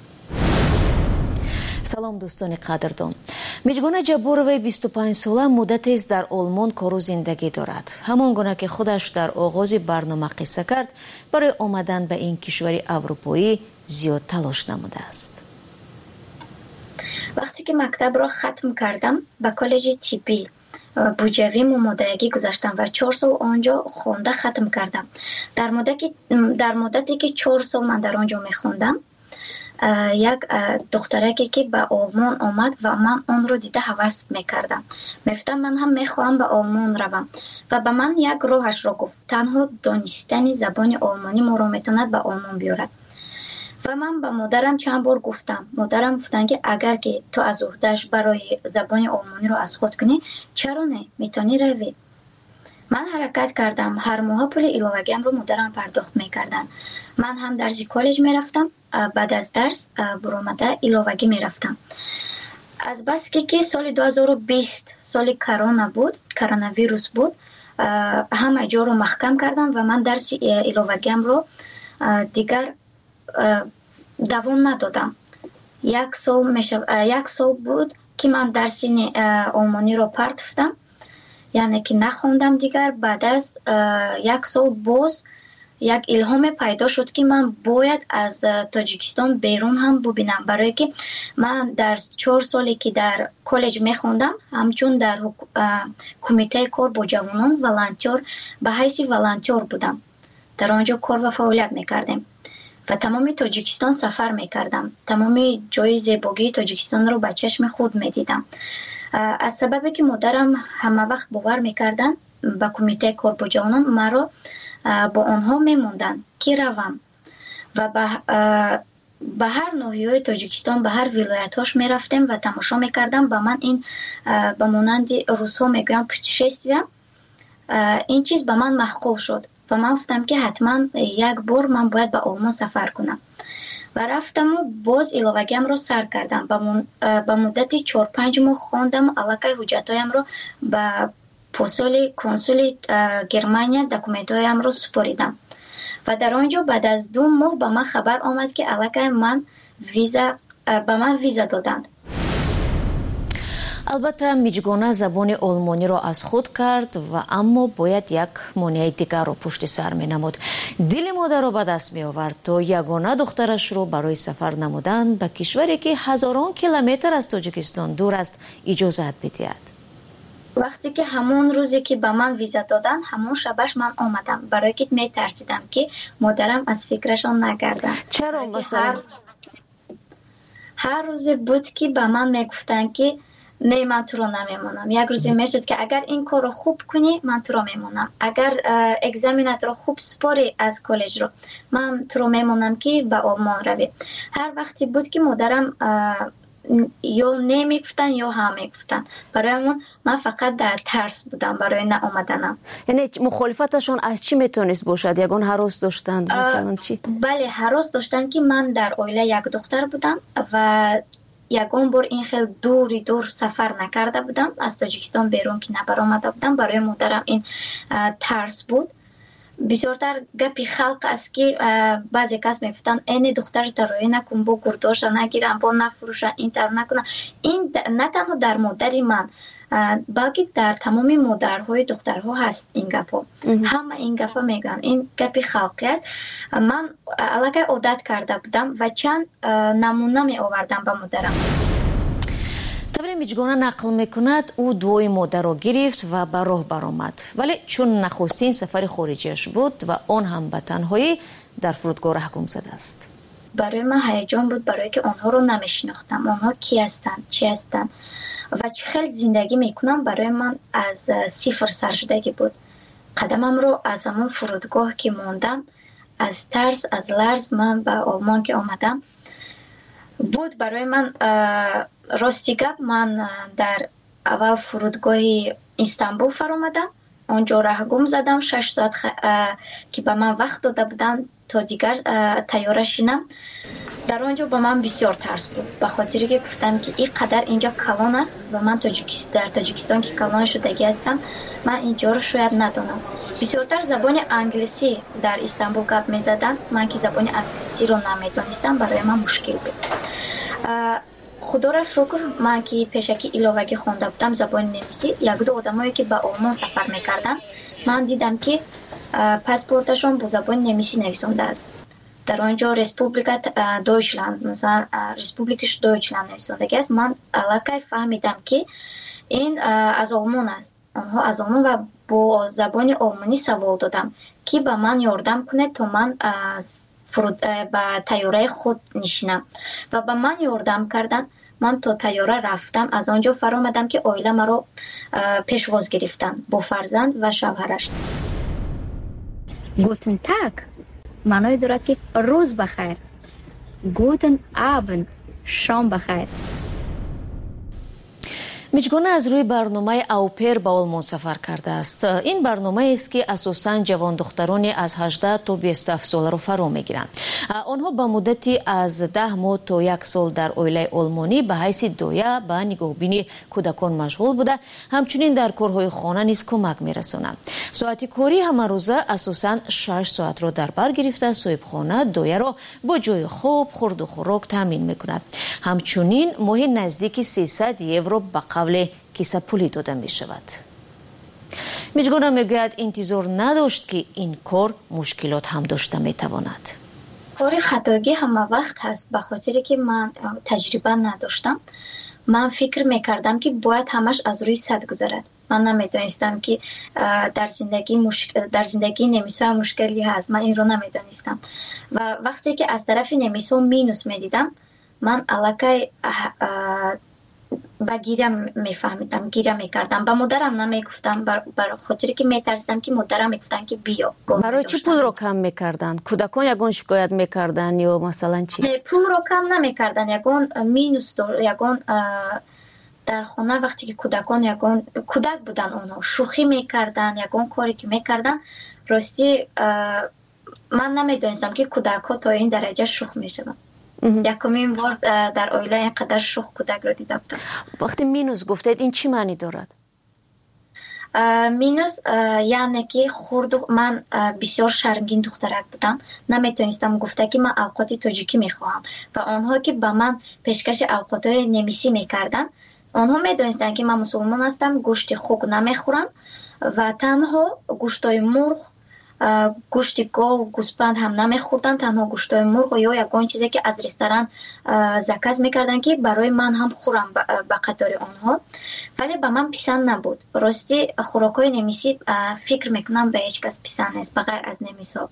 سلام دوستان قدردان. میجگونه جبوروی 25 ساله مدتی است در آلمان کار و زندگی دارد. همان گونه که خودش در آغاز برنامه قصه کرد، برای آمدن به این کشور اروپایی زیاد تلاش نموده است. وقتی که مکتب را ختم کردم به کالج طبی بوجوی ممادگی گذاشتم و 4 سال آنجا خونده ختم کردم. در مدتی که 4 سال من در آنجا میخوندم، یک دخترکی که به آلمان آمد و من آن رو دیده هوس میکردم. میفتم من هم میخواهم به آلمان روم و به من یک راهش رو گفت. تنها دانستن زبان آلمانی ما رو میتوند به آلمان بیارد. و من به مادرم چند بار گفتم. مادرم گفتن که اگر که تو از عهده‌اش برای زبان آلمانی رو از خود کنی، چرا نه؟ میتونی روی. من حرکت کردم. هر ماه پول ایلاوگیم رو مادرم پرداخت میکردن. من هم درس کالج میرفتم. بعد از درس برآمده ایلاوگی میرفتم. از بس که سال 2020 سال کرونا بود، کرونا ویروس بود، همه جا رو محکم کردم و من درس ایلاوگیم رو دیگر دوام ندادم. یک سال بود که من درس آلمانی رو پرتفتم یعنی که نخوندم دیگر. بعد از 1 سال باز یک الهام پیدا شد که من باید از تاجیکستان بیرون هم ببینم، برای که من در 4 سالی که در کالج میخوندم همچون در کمیته کار با جوانان والنتیر به حیث والنتیر بودم. در آنجا کار و فعالیت میکردیم و تمام تاجیکستان سفر میکردم. تمام جای زیبایی تاجیکستان رو به چشم خود میدیدم. از سببی که مادرم همه وقت باور میکردن به کمیته کار با جوانان مرا با آنها میموندن که روم و به هر ناحیه تاجیکستان به هر ولایت‌هاش میرفتم و تماشا میکردم. به من این به مانند روس‌ها میگویم پوتشستویه، این چیز به من معقول شد و من گفتم که حتما یک بار من باید به آلمان سفر کنم و رفتم و باز علاوه‌ام رو سر کردم. به مدت 4-5 ماه خواندم، الکی حجتایم رو به کنسول گرمانیا دکومنتایم رو سپاریدم و در آنجا بعد از 2 ماه به من خبر آمد که الکی به من ویزا دادند. البته میجگانه زبان آلمانی را از خود کرد و اما باید یک مانع دیگر را پشت سر می نمود. دل مادر را به دست می آورد تا یگانه دخترش را برای سفر نمودن به کشوری که هزاران کیلومتر از تاجیکستان دور است اجازت بدهد. وقتی که همون روزی که به من ویزا دادن همون شبش من آمدم، برای که می ترسیدم که مادرم از فکرشان نگردن. چرا مثلا؟ هر روز بود که به من می گفتن که نه من تو رو نمیمونم. یک روزی میشد که اگر این کار رو خوب کنی من تو رو میمونم، اگر اگزمینت رو خوب سپاری از کالج رو من تو رو میمونم که به آلمان روی. هر وقتی بود که مادرم یا نمیگفتن یا هم میگفتن، برای من فقط در ترس بودم برای نه آمدنم. یعنی مخالفتشون از چی میتونست باشد؟ یگان هراس داشتند مثلا چی؟ بله هراس داشتن که من در عائله یک دختر بودم و یگان بار این خیلی دور سفر نکرده بودم، از تاجیکستان بیرون که نبر آمده بودم. برای مادرم این ترس بود. بسیارتر گپی خلق است که بعضی کس میگفتن این دختر تروی نکن، با گرداش نگیرن، با نفروشن، این تر نکنن. این نه تنها در مادری من بلکه در تمام مادرهای دخترها هست این گپا. همه این گپا میگن، این گپی خلقی است. من الکی عادت کرده بودم و چند نمونه می آوردم به مادرم. طبری میجگانه نقل میکند او دوی مادر را گرفت و به راه برآمد، ولی چون نخستین سفر خارجیش بود و آن هم به تنهایی در فرودگاه ره گم زده است. برای من هیجان بود، برای که آنها رو نمیشناختم. آنها کی هستند، چی هستند و خیلی زندگی میکنم. برای من از صفر سر شدگی بود. قدمم رو از همون فرودگاه که موندم، از ترس از لرز من به آلمان که آمدم بود. برای من راستی گپ، من در اول فرودگاه استانبول فرآمدم، اونجا راه گم زدم 6 ساعت که به من وقت داده بودن تا دیگر تیاره شینم. در آنجا به من بسیار ترس بود، به خاطری که گفتم که این قدر اینجا کلان است و من در تاجیکستان که کلان شدگی هستم، من اینجا رو شاید ندانم. بسیارتر زبان انگلیسی در استانبول گپ می زدن، من که زبان انگلیسی رو نمیدانستم، برای من مشکل بود. خدا را شکر من که پیشکی علاوه‌ای خوانده بودم زبان نمیسی، یک دو آدمایی که به آلمان سفر میکردن من دیدم که پاسپورتشون با زبان نمیسی نویسنده است. در آنجا رسپوبلیکا دویچلند، مثلا رسپوبلیکش دویچلند نویسنده است. من الکی فهمیدم که این از آلمان است. آنها از آلمان و با زبان آلمانی سوال دادم که به من یاردم کنه تا من به تیاره خود نشینم و به من یاردم کردن. من تا تیاره رفتم، از آنجا فرآمدم که عائله مرا پیشواز گرفتن با فرزند و شوهرش. گوتن تاگ معنای دارد که روز بخیر. گوتن آبند شام بخیر. میجگانه از روی برنامه اوپر به آلمان سفر کرده است. این برنامه است که اساساً جوان دخترانی از 18 تا 27 ساله را فرا میگیرند. آنها به مدتی از 10 ماه تا 1 سال در عائله آلمانی به حیث دایه به نگاهبینی کودکان مشغول بوده، همچنین در کارهای خانه نیز کمک میرسانند. ساعت کاری همه روزه اساساً 6 ساعت را در بر گرفته صاحبخانه دایه را با جای خواب، خورد و خوراک تامین میکند. همچنین ماهی نزدیک 300 یورو به قبل کیسه پولی داده می شود. میجگونم میگوید انتظار نداشت که این کار مشکلات هم داشته میتواند. کار خطاگی همه وقت هست، به خاطری که من تجربه نداشتم. من فکر میکردم که باید همش از روی سد گذرد. من نمیدونستم که در زندگی نمیسا مشکلی هست. من این رو نمیدونستم و وقتی که از طرف نمیسا مینوس میدیدم من علاقه با گیره میفهمیدم، گیره میکردم. با مادرم نمیگفتم برای خاطری که میترسیدم که مادرم میگفتن که بیا. برای چی پول رو کم میکردن؟ کودکان یگون شکایت میکردن یا مثلا چی؟ نه، پول رو کم نمیکردن. یگون مینوس یگون در خونه وقتی که کودکان کودک بودن اونها شوخی میکردن، یگون کاری که میکردن راستی من نمیدونستم که کودک ها تا این درجه شوخ میشدن. یکمین بار در اویله اینقدر شوخ کودک رو دیده بودم. وقتی مینوس گفتید این چی معنی دارد؟ مینوس یعنی که من بسیار شرمگین دخترک بودم، نمیتونستم گفته که من اوقات تاجیکی میخواهم و آنها که به من پیشکش اوقات نمیسی میکردن آنها میدونستن که من مسلمان هستم، گوشت خوک نمیخورم و تنها گوشتای مرغ، گوشت گاو، گوسفند هم نمیخوردن، تنها گوشتای مرغ یا یگان چیزی که از رستوران زکات میکردن که برای من هم خورم به قطار آنها، ولی به من پسند نبود. راستی خوراکای نمیسی فکر میکنم به هیچ کس پسند نیست بغیر از نمیسا.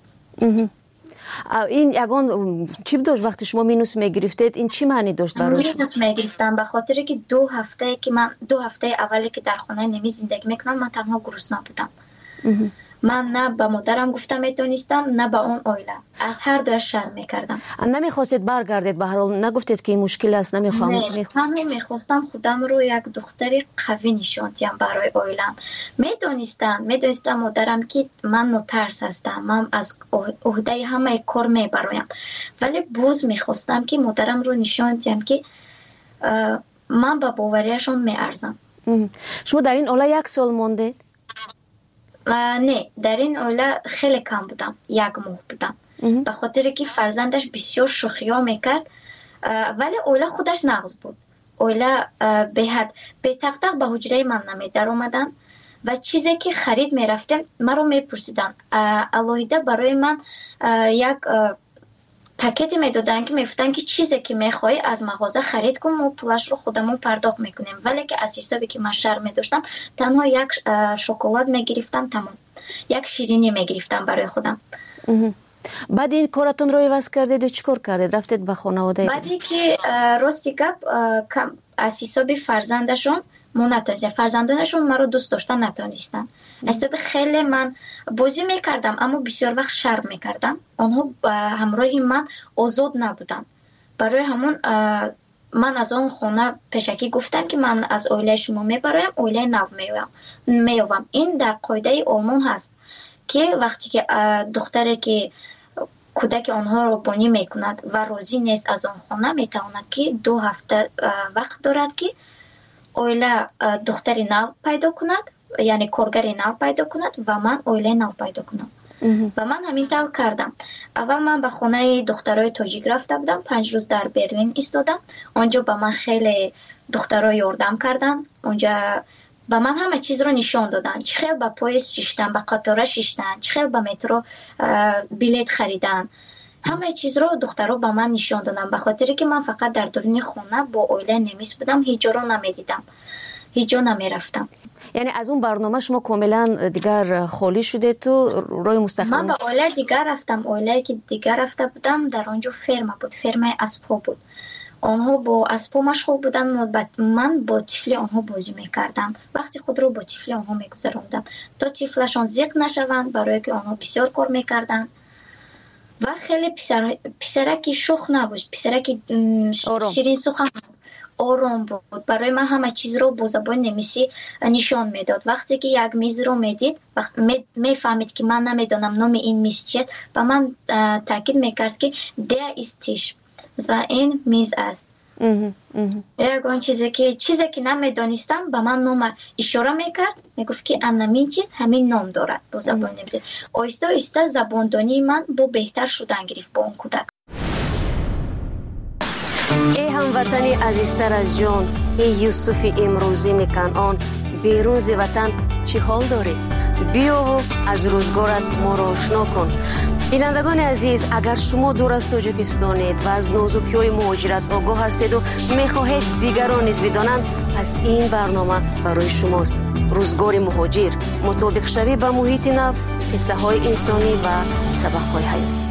این یگان چی داشت وقتی شما مینوس میگرفتید؟ این چی معنی داشت برای شما؟ مینوس میگرفتم به خاطر که 2 هفته اولی که در خانه نمیز زندگی میکنم من تنها گرسنه بودم. من نه به مادرم گفتم میتونستم نه به اون اویله، از هر دو شرم میکردم. نمیخواستید برگردید؟ به هر حال نگفتید که این مشکل است نمیخوام؟ نه، تنها میخواستم خودم رو یک دختری قوی نشون دهم برای اویلم. میدونستم مادرم که من نترس هستم، من از عهده همه کار میبرایم، ولی باز میخواستم که مادرم رو نشون دهم که من به باوریشون میارزم. شما در این اوله 1 سال موندید؟ نه، در این اوله خیلی کم بودم، 1 ماه بودم، به خاطر که فرزندش بسیار شوخی ها میکرد، ولی اوله خودش نغز بود. اوله به تق به حجره من نمیدر اومدن و چیزی که خرید میرفتم من رو میپرسیدن. الهیده برای من یک پاکتی میدادن که میگفتن که چیزی که میخوای از مغازه خرید کن، ما پولش رو خودمون پرداخت میکنیم. ولی که از حسابی که من شرم میداشتم تنها 1 شکلات میگرفتم، تمام 1 شیرینی میگرفتم برای خودم. بعد این کارتون رو عوض کردید و چیکار کردید؟ رفتید به خانواده؟ بعدی که راستی گپ از حسابی فرزندشون فرزندانشون مرا دوست داشتن نتونستن. حساب خیلی من بازی میکردم اما بسیار وقت شرم میکردم. آنها همراه من آزاد نبودن. برای همون من از اون خونه پیشکی گفتم که من از اویله شما میبرایم، اویله نو میوام. این در قاعده آلمان هست که وقتی که دختری که کودک آنها رو بانی میکند و راضی نیست از اون خونه، میتواند که 2 هفته وقت دارد که اویله دختری نو پیدا کند، یعنی کارگری نو پیدا کند و من اویله نو پیدا کنم. و من همین طور کردم. اول من به خانه دخترای تاجیک رفته بودم، 5 روز در برلین ایستادم. اونجا به من خیلی دخترای یاردم کردن. اونجا به من همه چیز رو نشان دادن. چه خیلی به پاییز شیشتن، به قطار شیشتن، چه خیلی به مترو بلیت خریدن. همه چیز رو دخترها به من نشان دادن. به خاطر که من فقط در درون خونه با اویله نمیس بودم، هیچ جا رو نمیدیدم، هیچ جا نمیرفتم. یعنی از اون برنامه شما کاملا دیگر خالی شده تو روی مستقل؟ من به اویله دیگر رفتم. اویله که دیگر رفته بودم در آنجا فرما بود، فرمای اسبا بود. آنها با اسبا مشغول بودن، من با طفل آنها بازی میکردم. وقتی خود رو با طفل آنها میگذراندم تا طفلشان زیق نشوند، برای که آنها بسیار کار میکردن و خیلی پسرکی شوخ نبود، پسرکی شیرین سخن آرام بود. برای من همه چیز رو با زبان نمیسی نشان میداد. وقتی که یک میز رو میدید، میفهمید که من نمیدونم نام این میز چیه، و من تاکید میکرد که ده استیش، مثلا این میز است. یکون چیزی که نمیدونستم به من نام اشاره میکرد، میگفت که همین چیز همین نام دارد با زبان نمیسی. آیسته آیسته زباندانی من با بهتر شدن گرفت با اون کودک. ای هموطنی عزیزتر از جان، ای یوسف امروزی کنعان، بیرون ز وطن چی حال دارید؟ بیا و از روزگارت ما را آشنا کن. بینندگان عزیز، اگر شما دور از تاجیکستانید و از نازکی‌های مهاجرت آگاه هستید و می‌خواهید دیگران نیز بدانند، پس این برنامه برای شماست. روزگار مهاجر، مطابق شوی به محیط نو، قصه‌های انسانی و سبق‌های حیاتی.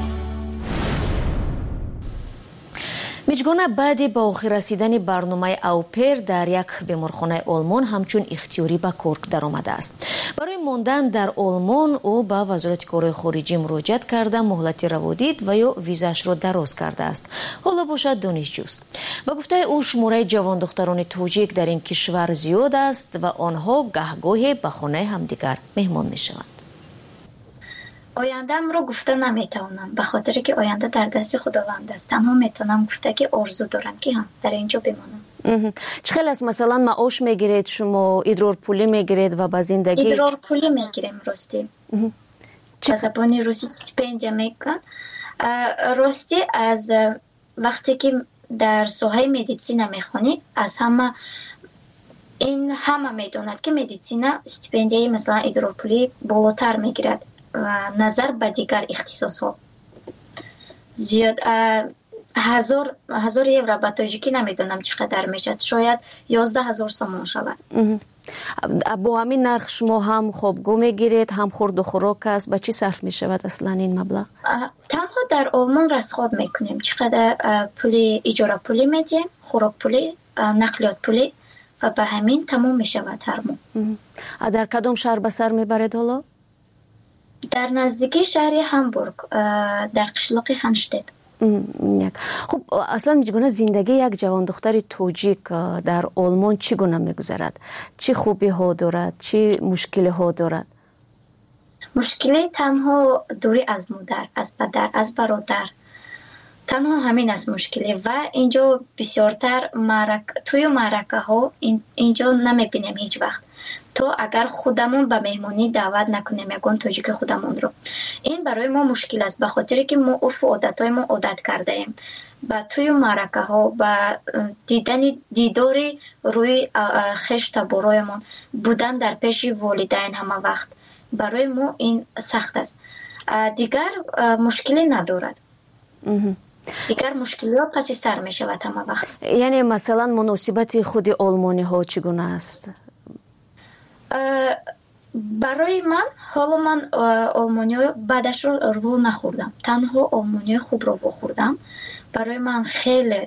میجگونه بعد به آخر رسیدن برنامه اوپر در یک بیمارخانه آلمان همچون اختیاری به کار درآمده است. برای ماندن در آلمان او به وزارت کارهای خارجی مراجعت کرده مهلت روادید و یا ویزاش را دراز کرده است. حالا باشد دانشجوست. به گفته او شماره جوان دختران تاجیک در این کشور زیاد است و آنها گهگاهی به خانه همدیگر مهمان میشوند. آینده‌ام رو گفته نمیتونم، به خاطر که آینده در دست خداوند است. تنها میتونم گفته که آرزو دارم که هم در اینجا بمانم. چقدر است مثلا معاش میگیرید شما؟ ادرار پولی میگیرید و به زندگی؟ ادرار پولی میگیریم راستی. به زبان روسی استیپندیا میگن. راستی از وقتی که در سوهای مدیسین میخونی، از همه میدوند که مدیسین استیپندیای مثلا ادرار پولی بالاتر میگیرد و نظر به دیگر اختصاص‌ها. زیاد 1000 یورو به تاجیکی نمیدونم چقدر میشد، شاید 11000 سومون شود. با همین نرخ شما هم خوابگاه میگیرید، هم خورد و خوراک است، به چی صرف میشود اصلا این مبلغ؟ تنها در آلمان رصد میکنیم، چقدر پولی اجاره پولی میدیم، خوراک پولی، نقلیات پولی و به همین تمام میشود هر ماه. در کدام شهر به سر میبرید حالا؟ در نزدیکی شهر هامبورگ، در قشلاق هانشتت. خب اصلا میگونه زندگی یک جوان دختر تاجیک در آلمان چگونه میگذرد؟ چه خوبی ها دارد؟ چه مشکلی ها دارد؟ مشکلی تنها دوری از مادر، از پدر، از برادر، تنها همین است مشکلی. و اینجا بسیارتر توی معرکه ها اینجا نمیبینیم هیچ وقت. تو اگر خودمون به مهمانی دعوت نکنیم یکون تاجیک خودمون رو، این برای ما مشکل است، به خاطر که ما عرف و عادتهای ما عادت کرده ایم با توی معرکه ها با دیداری روی خشت برایمون بودن در پیش والدین همه وقت، برای ما این سخت است. دیگر مشکلی ندارد. دیگر مشکلی ها پس سر می شود همه وقت. یعنی مثلا مناسبت خود آلمانی ها چگونه است؟ برای من حالا من آلمانی ها بعدش رو نخوردم، تنها آلمانی خوب رو بخوردم. برای من خیلی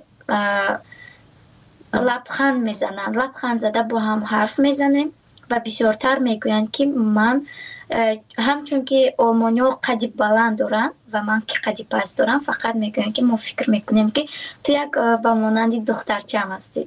لبخند میزنن، لبخند زده با هم حرف میزنیم و بسیارتر میگویند که من همچون که آلمانی ها قدی بلند دارن و من که قدی پست دارم، فقط میگویند که ما فکر میکنیم که تو یک با مانندی دخترچه هم هستی.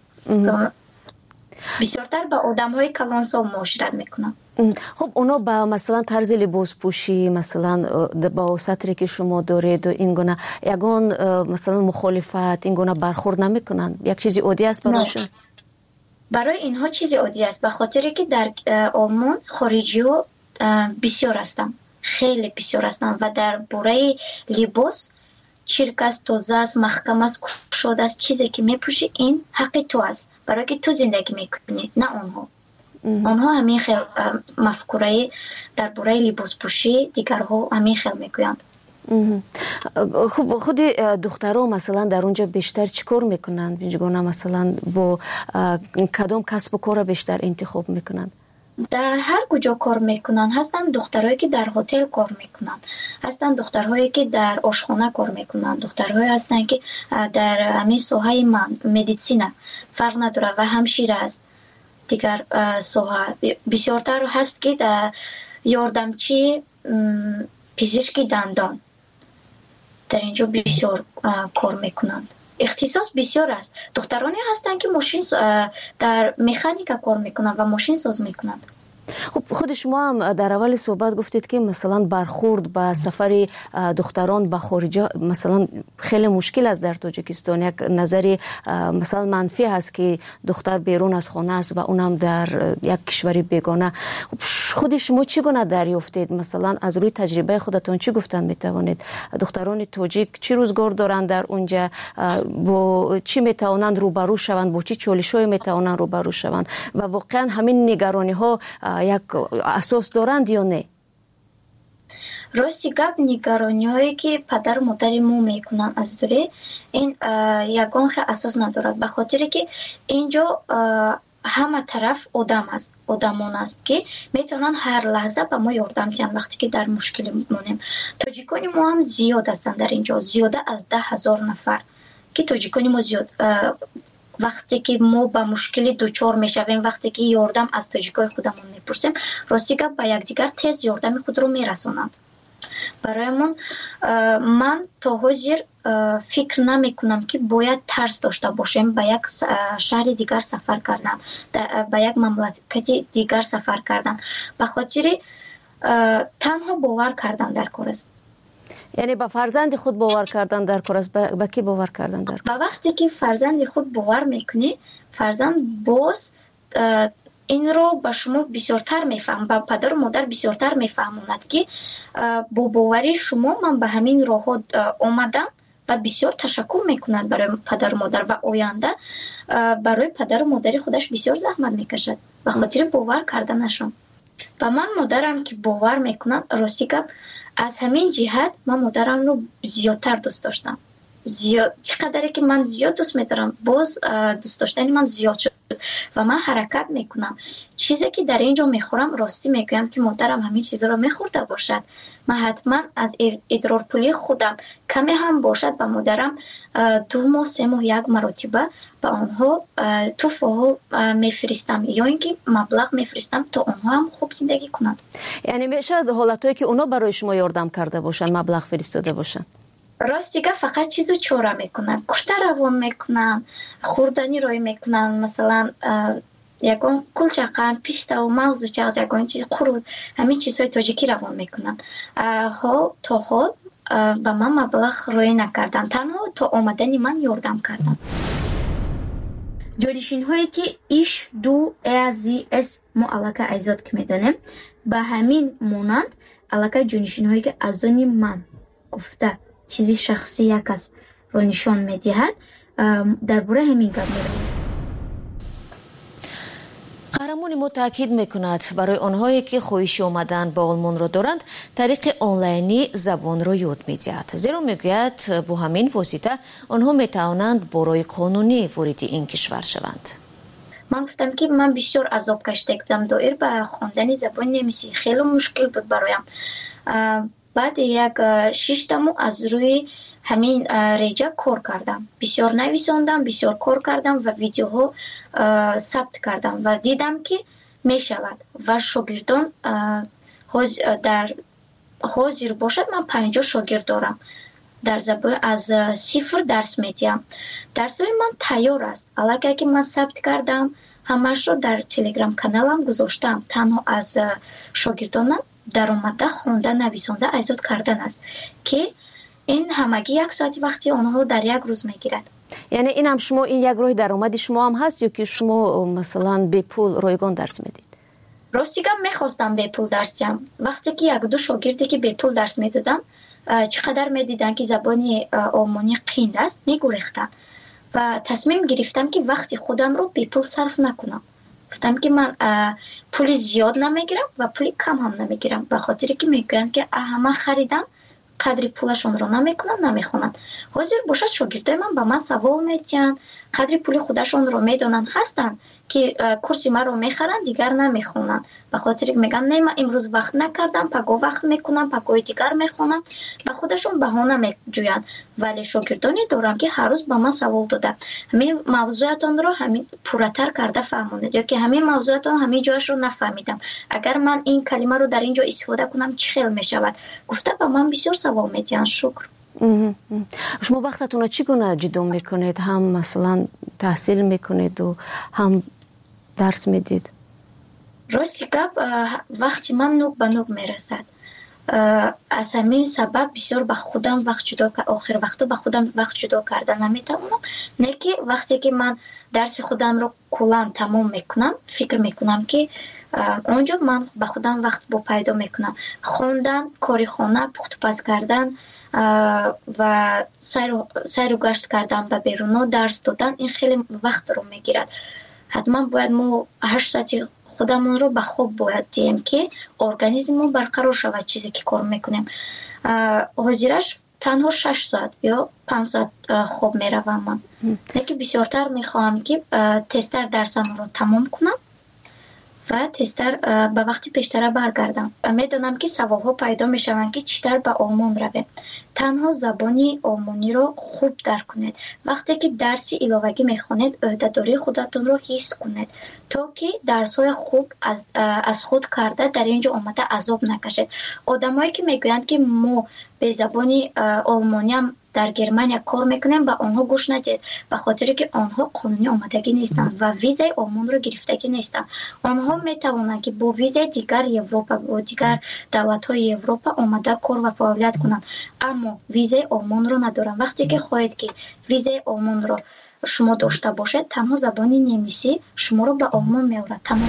بسیارتر با آدم های کلانسال معاشرت میکنن. خب اونا با مثلا طرز لباس پوشی، مثلا با سطری که شما دارید و این گونه یگان مثلا مخالفت این گونه برخورد نمیکنن؟ یک چیزی عادی است برایشون؟ برای اینها چیزی عادی است، به خاطر که در آلمان خارجی ها بسیار هستن، خیلی بسیار هستن و در باره لباس چرک است، تازه است، محکم است، کشاده است. چیزی که میپوشی این حق تو است، برای که تو زندگی میکنی، نه آنها. آنها همین خیلی مفکوره در باره لباس پوشی دیگرها همین خیلی میگویند. خب خود دخترها مثلا در اونجا بیشتر چیکار میکنند؟ بینجگونه مثلا با کدام کسب و کار بیشتر انتخاب میکنند؟ در هر کجا کار میکنن. هستن دخترهایی که در هتل کار میکنن، هستن دخترهایی که در آشخانه کار میکنن، دخترهایی هستن که در همین سوهای مدیسین فرق نداره و همشیره است. دیگر سوها بسیارتر هست که در یاردمچی پزشکی دندان در اینجا بسیار کار میکنند. اختصاص بسیار است. دخترانی هستند که ماشین در مکانیکا کار میکنند و ماشین ساز میکنند. خب خود شما هم در اول صحبت گفتید که مثلا برخورد با سفر دختران به خارج مثلا خیلی مشکل است در تاجیکستان. یک نظری مثلا منفی هست که دختر بیرون از خانه است و اونم در یک کشوری بیگانه. خود شما چگونه دریافتید؟ مثلا از روی تجربه خودتون چی گفتن میتوانید؟ دختران تاجیک چی روزگار دارند در اونجا؟ با چی میتوانند روبرو شوند؟ با چی چالش‌هایی میتوانند روبرو شوند؟ و واقعا همین نگرانی ها یک اساس دارند یا نه؟ راستی گپ نگرانی‌هایی که پدر و مادر ما میکنن از دوره این یگان اساس ندارد، به خاطر که اینجا همه طرف آدمان است که میتونن هر لحظه به ما یاردم کنن وقتی که در مشکل مونیم. تاجیکان ما هم زیاد هستند در اینجا، زیاده از 10,000 نفر که تاجیکان ما زیاد وقتی که ما با مشکل دوچار میشویم، وقتی که یاردم از تاجیکای خودمون میپرسیم، راستی که با یکدیگر تیز یاردم خود رو میرسونند. برایمون من تا حاضر فکر نمیکنم که باید ترس داشته باشیم با یک شهر دیگر سفر کردن، با یک مملکت دیگر سفر کردن، به خاطر تنها باور کردن در کار است. یعنی با فرزند خود باور کردن در کار است. با کی باور کردن در کار؟ با وقتی که فرزند خود باور میکنی، فرزند باز این رو به شما بسیارتر میفهم، با پدر و مادر بسیارتر میفهموند که با باوری شما من به همین راه آمدم و بسیار تشکر میکنند برای پدر و مادر و آینده برای پدر و مادر خودش بسیار زحمت میکشد به خاطر باور کردنشان. و من مادرم که باور میکنند، راستی گپ از همین جهت من مادرم رو زیادتر دوست داشتم. زیاد چقدر که من زیاد دوست می‌دارم، باز دوست داشتن من زیاد شد و من حرکت میکنم. چیزی که در اینجا میخورم راستی میگم که مادرم همین چیزا رو میخورده باشد، من حتما از ادرار پولی خودم کمی هم باشد به مادرم 2 ماه 3 ماه یک مرتبه به آنها توفه میفرستم یا اینکه مبلغ میفرستم تا آنها هم خوب زندگی کنند. یعنی میشه حالتایی که اونا برای شما یاردم کرده باشن، مبلغ فرستاده باشن؟ راست دیگه فقط چیزو چاره میکنن، کشته روان میکنن، خوردنی روی میکنن، مثلا یکان کلچقن، پیسته و مغز و چغز، یکان چیز قرود، همین چیزهای تاجیکی روان میکنن. تا حال به من مبلغ روی نکردن، تنها تا آمدن من یاردم کردن. جانشین هایی که ایش دو ازی اس ما علاقه ایزاد که میدونیم، به همین مونند علاقه جانشین هایی که ازانی من گفته چیزی شخصی یک از رو نشان میدهد، درباره همین گپ می‌رود. قهرمان ما تاکید میکند برای آنهایی که خواهش آمدن به آلمان را دارند طریق آنلاینی زبان را یاد میدهد، زیرا میگوید با همین واسطه آنها میتوانند برای قانونی وارد این کشور شوند. من گفتم که من بسیار عذاب کشیده بودم، دایر به خواندن زبان نمیسی خیلی مشکل بود برایم. بعد یک 6 ماه از روی همین ریجا کار کردم، بسیار نویساندم، بسیار کار کردم و ویدیوها ثبت کردم و دیدم که می شود و شاگردان در حاضر باشد. من 50 شاگرد دارم در زبان از 0 درس میدیم. درسای من تیار است، علاوه که من ثبت کردم همش رو در تلگرام کانالم گذاشتم. تنها از شاگردانم در آمده خواندن نویسنده ایجاد کردن است که این همگی 1 ساعت وقتی آنها در یک روز میگیرد. یعنی این هم شما این یک راه درآمد شما هم هست یا که شما مثلا به پول رایگان درس میدید؟ راستیگم میخواستم به پول درس دهم. وقتی که 1-2 شاگردی که به پول درس میدادم چقدر میدیدن که زبانی آلمانی قیند است میگریختن و تصمیم گرفتم که وقتی خودم رو به پول صرف نکنم. گفتم که من پول زیاد نمیگیرم و پول کم هم نمیگیرم، به خاطر که میگن که همه خریدم قدر پولشون رو نمیکنن نمیخونن. حاضر باشد شاگردای من با من سوال میتین، قدر پول خودشون رو میدونن، هستن که کورس ما رو میخرن دیگر نمیخونن، به خاطر که میگن نه من امروز وقت نکردم، پگاه وقت میکنم، پگاه دیگر میخونم، به خودشون بهانه میجوین. ولی شاگردانی دارم که هر روز با من سوال دادن، همین موضوعاتون رو همین پورتر کرده فهمونید یا که همین موضوعاتون همین جاش رو نفهمیدم، اگر من این کلمه رو در اینجا استفاده کنم چه خیلی میشود. گفته با من بسیار سوال میتین. شکر. شما وقتتون رو چگونه جدا میکنید؟ هم مثلا تحصیل میکنید و هم درس میدید؟ راستی گپ وقتی من نوک به نوک میرسد، از همین سبب بسیار به خودم وقت جدا آخر وقتا به خودم وقت جدا کردن نمیتونم. نه که وقتی که من درس خودم رو کلا تمام میکنم فکر میکنم که اونجا من به خودم وقت با پیدا میکنم. خواندن، کاری خانه، پخت پز کردن و سیر و گشت کردن به بیرون، درس دادن، این خیلی وقت رو میگیرد. حتما باید ما 8 ساعتی خودمون رو به خواب باید دیم که ارگانیسممون برقرار شود چیزی که کار میکنیم. حاضرش تنها 6 ساعت یا 5 ساعت خواب میروم من. یکی بسیارتر میخواهم که تستر درسم رو تمام کنم و تستر به وقتی پیشتر برگردم. میدونم که سوالها پیدا میشوند که چطور به آلمان رویم. تنها زبانی آلمانی رو خوب درک کنید. وقتی که درس علاوگی میخوانید عهده‌داری خودتون رو حس کنید تا که درس‌های خوب از خود کرده در اینجا آمده عذاب نکشید. آدمایی که میگویند که ما به زبانی آلمانی هم در گرمانیا کار میکنیم با آنها گوش ندید، به خاطر که آنها قانونی آمدگی نیستند و ویزای آلمان رو گرفتگی نیستند. آنها میتوانند که با ویزای دیگر اروپا و دیگر دولت‌های اروپا آمده کار و فعالیت کنند، اما ویزای آلمان رو ندارند. وقتی که خواهید که ویزای آلمان رو شما داشته باشید، تنها زبانی نمیسی شما رو به آلمان می‌آورد. تمام.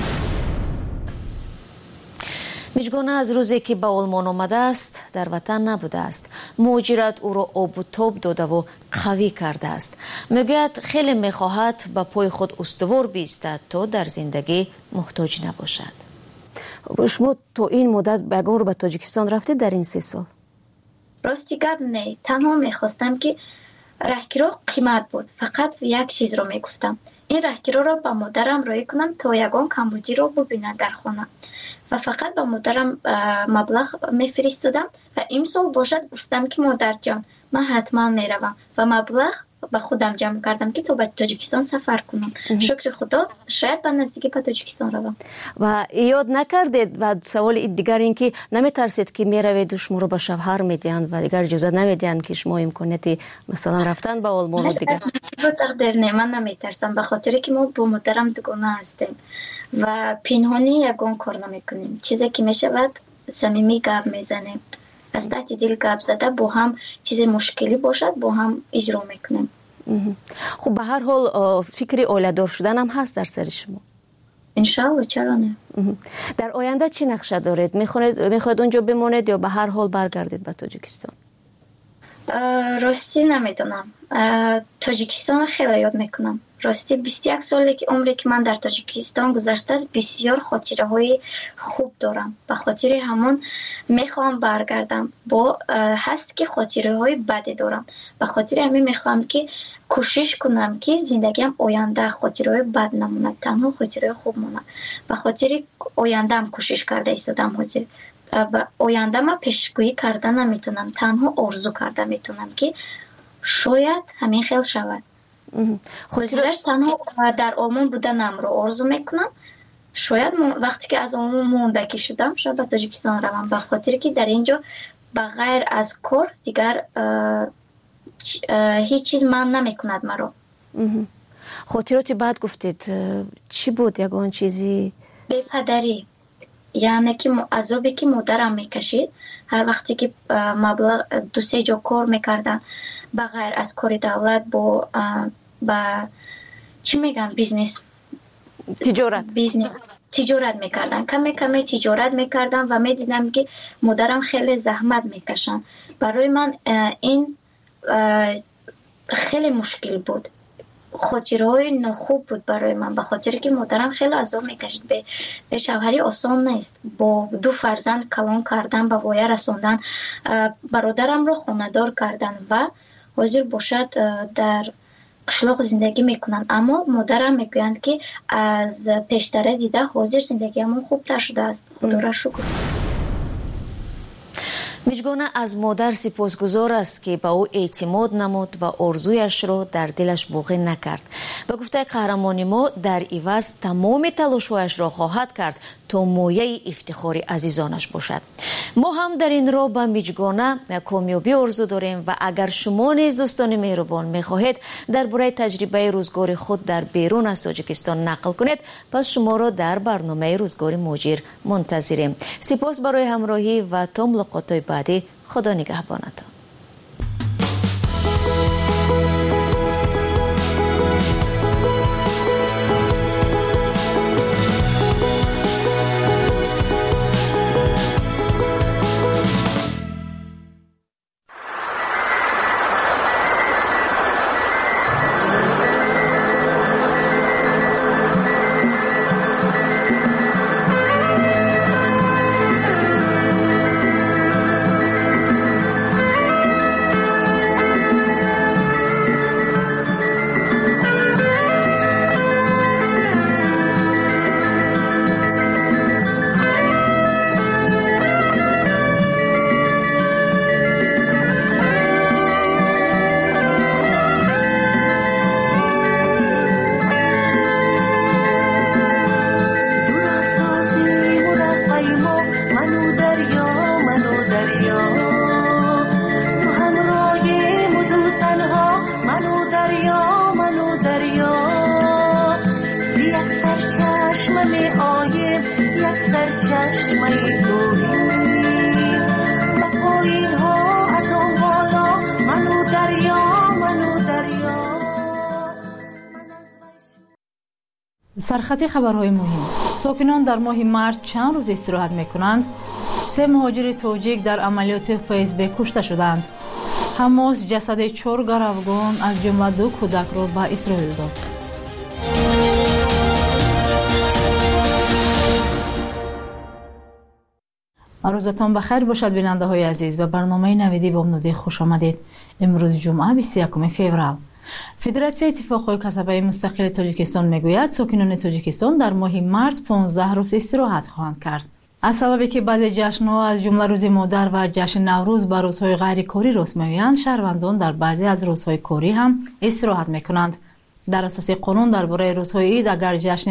میجگانه از روزی که به آلمان آمده است در وطن نبوده است. مهاجرت او را آب و تاب داده و قوی کرده است. میگوید خیلی میخواهد به پای خود استوار بیستد تا در زندگی محتاج نباشد. شما تو این مدت بگاه رو به تاجیکستان رفتید در این 3 سال؟ راستی گپ نه، تنها میخواستم که رهگیرا قیمت بود. فقط یک چیز رو میگفتم، این رهگیرا رو با مادرم رای کنم تا یگان کمبودی رو ببینن در خانه و فقط با مادرم مبلغ میفرستادم و امسال باشد گفتم که مادر جان من حتما میروم و مبلغ به خودم جمع کردم که تو به تاجیکستان سفر کنم. شکر خدا شاید به نزدیکی به تاجیکستان روم. و یاد نکردید و سوال دیگر این که نمیترسید که میروید و شما رو به شوهر میدهند و دیگر اجازه نمیدهند که شما امکانیت مثلا رفتن به آلمان و دیگر؟ تقدیر نه، من نمیترسم به خاطر که ما با مادرم دوگانه هستیم و پنهانی یگان کار نمیکنیم. چیزی که میشود صمیمی گپ میزنیم، از تحت دل گپ زده با هم چیز مشکلی باشد با هم اجرا میکنیم. خب به هر حال فکر اولادار شدن هم هست در سر شما؟ انشالله، چرا نه. در آینده چی نقشه دارید؟ میخواید اونجا بمونید یا به هر حال برگردید به تاجیکستان؟ راستی نمیدونم. تاجیکستان خیلی یاد میکنم. راستی 21 سالی که عمری که من در تاجیکستان گذشته است، بسیار خاطره های خوب دارم. به خاطر همون میخوام برگردم. با هست که خاطره های بدی دارم، به خاطر همین میخوام که کوشش کنم که زندگیم آینده خاطره های بد نمونه، تنها خاطره خوب مونه. به خاطر آینده هم کوشش کرده ایستادم. حاضر آینده ما پیشگویی کرده نمیتونم، تنها آرزو کرده میتونم که شاید همین خیل شود. خودش تنها در آلمان بودنم رو آرزو میکنم. شاید وقتی که از آلمان موندگی شدم شاید به تاجیکستان روم، به خاطر که در اینجا بغیر از کار دیگر هیچ چیز من نمیکند مرا. خاطراتی بعد گفتید چی بود یگان چیزی؟ بی‌پدری، یعنی که عذابی که مادرم میکشید هر وقتی که مبلغ 2-3 جا کار میکردن بغیر از کار دولت با چی میگن تجارت میکردن. کمی تجارت میکردن و میدیدم که مادرم خیلی زحمت میکشن. برای من این خیلی مشکل بود، خاطرهای نخوب بود برای من، به خاطر که مادرم خیلی عذاب میکشید. به شوهری آسان نیست، با 2 فرزند کلان کردن، به وایه رساندن، برادرم رو خانه‌دار کردن و حاضر باشد در قشلاق زندگی میکنن. اما مادرم میگویند که از پیشتره دیده حاضر زندگی همون خوبتر شده است. خدا را شکر. میجگانه از مادر سپاسگزار است که به او اعتماد نمود و آرزویش را در دلش باقی نکرد. به گفته قهرمان ما در عوض تمام تلاش‌هایش را خواهد کرد تا مایه افتخار عزیزانش باشد. ما هم در این راه به میجگانه کامیابی آرزو داریم و اگر شما نیز دوستان مهربان میخواهید درباره تجربه روزگار خود در بیرون از تاجیکستان نقل کنید، پس شما را در برنامه روزگار مهاجر منتظریم. سپاس برای همراهی و تا ملاقات‌های بعدی. خدا نگهبانتان. سر چشمه گوری و پایین ها از اون بالا منو دریا سرخط خبرهای مهم. ساکنان در ماه مارس چند روز استراحت میکنند. 3 مهاجر تاجیک در عملیات فسب کشته شدند. حماس جسد 4 گروگان از جمله 2 کودک را به اسرائیل داد. روزتان بخیر باشد بیننده های عزیز و برنامه نویدی با امنودی خوش آمدید. امروز جمعه 21 فوریه. فدراسیون اتفاقهای کسبه مستقل تاجیکستان میگوید ساکنان تاجیکستان در ماه مارس 15 روز استراحت خواهند کرد. از سببی که بعضی جشن‌ها از جمله روز مادر و جشن نوروز به روزهای غیر کاری رسم می‌آیند، شهروندان در بعضی از روزهای کاری هم استراحت می‌کنند. در اساس قانون درباره روزهای عید اگر جشن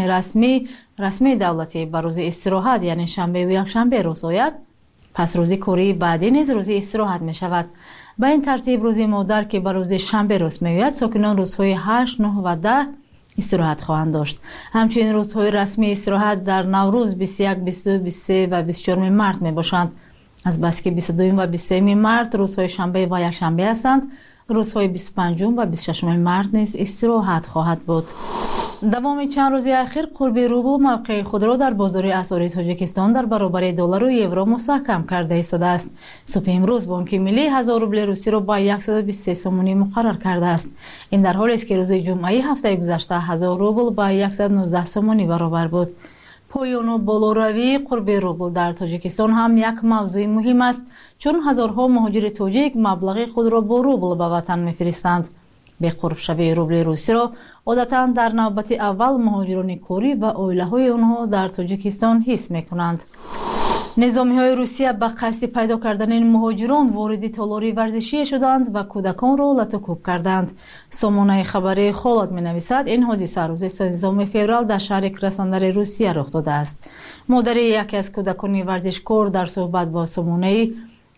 رسمی دولتی به روز استراحت یعنی شنبه و یکشنبه روز آید، پس روز کاری بعدی نیز روز استراحت می‌شود. به این ترتیب روز مادر که به روز شنبه رسم می‌آید، ساکنان روزهای 8، 9 و 10 استراحت خواهند داشت. همچنین روزهای رسمی استراحت در نوروز 21، 22، 23 و 24 مارس می باشند. از بس که 22 و 23 مارس روزهای شنبه و یکشنبه هستند، روزهای 25 و 26 مارس نیز استراحت خواهد بود. دوام چند روز اخیر قرب روبل موقع خود را در بازار اسعار تاجیکستان در برابر دلار و یورو محکم کرده ایستاده است. صبح امروز بانک ملی 1000 روبل روسی را با 123 سومونی مقرر کرده است. این در حالی است که روز جمعه هفته گذشته 1000 روبل با 119 سومونی برابر بود. پایان و بالاروی قرب روبل در تاجیکستان هم یک موضوع مهم است، چون هزارها مهاجر تاجیک مبلغ خود را با روبل به وطن می‌فرستند. به قرب شوی روبل روسی را عادتاً در نوبت اول مهاجران کاری و عائله‌های آنها در تاجیکستان حس می‌کنند. نظامی‌های روسیه به قصد پیدا کردن این مهاجران وارد تالاری ورزشی شدند و کودکان را لطوکوب کردند. سامانه خبری خالد می‌نویسد این حادثه روز 13 فوریه در شهر کراسندر روسیه رخ داده است. مادر یکی از کودکان ورزشکار در صحبت با سامانه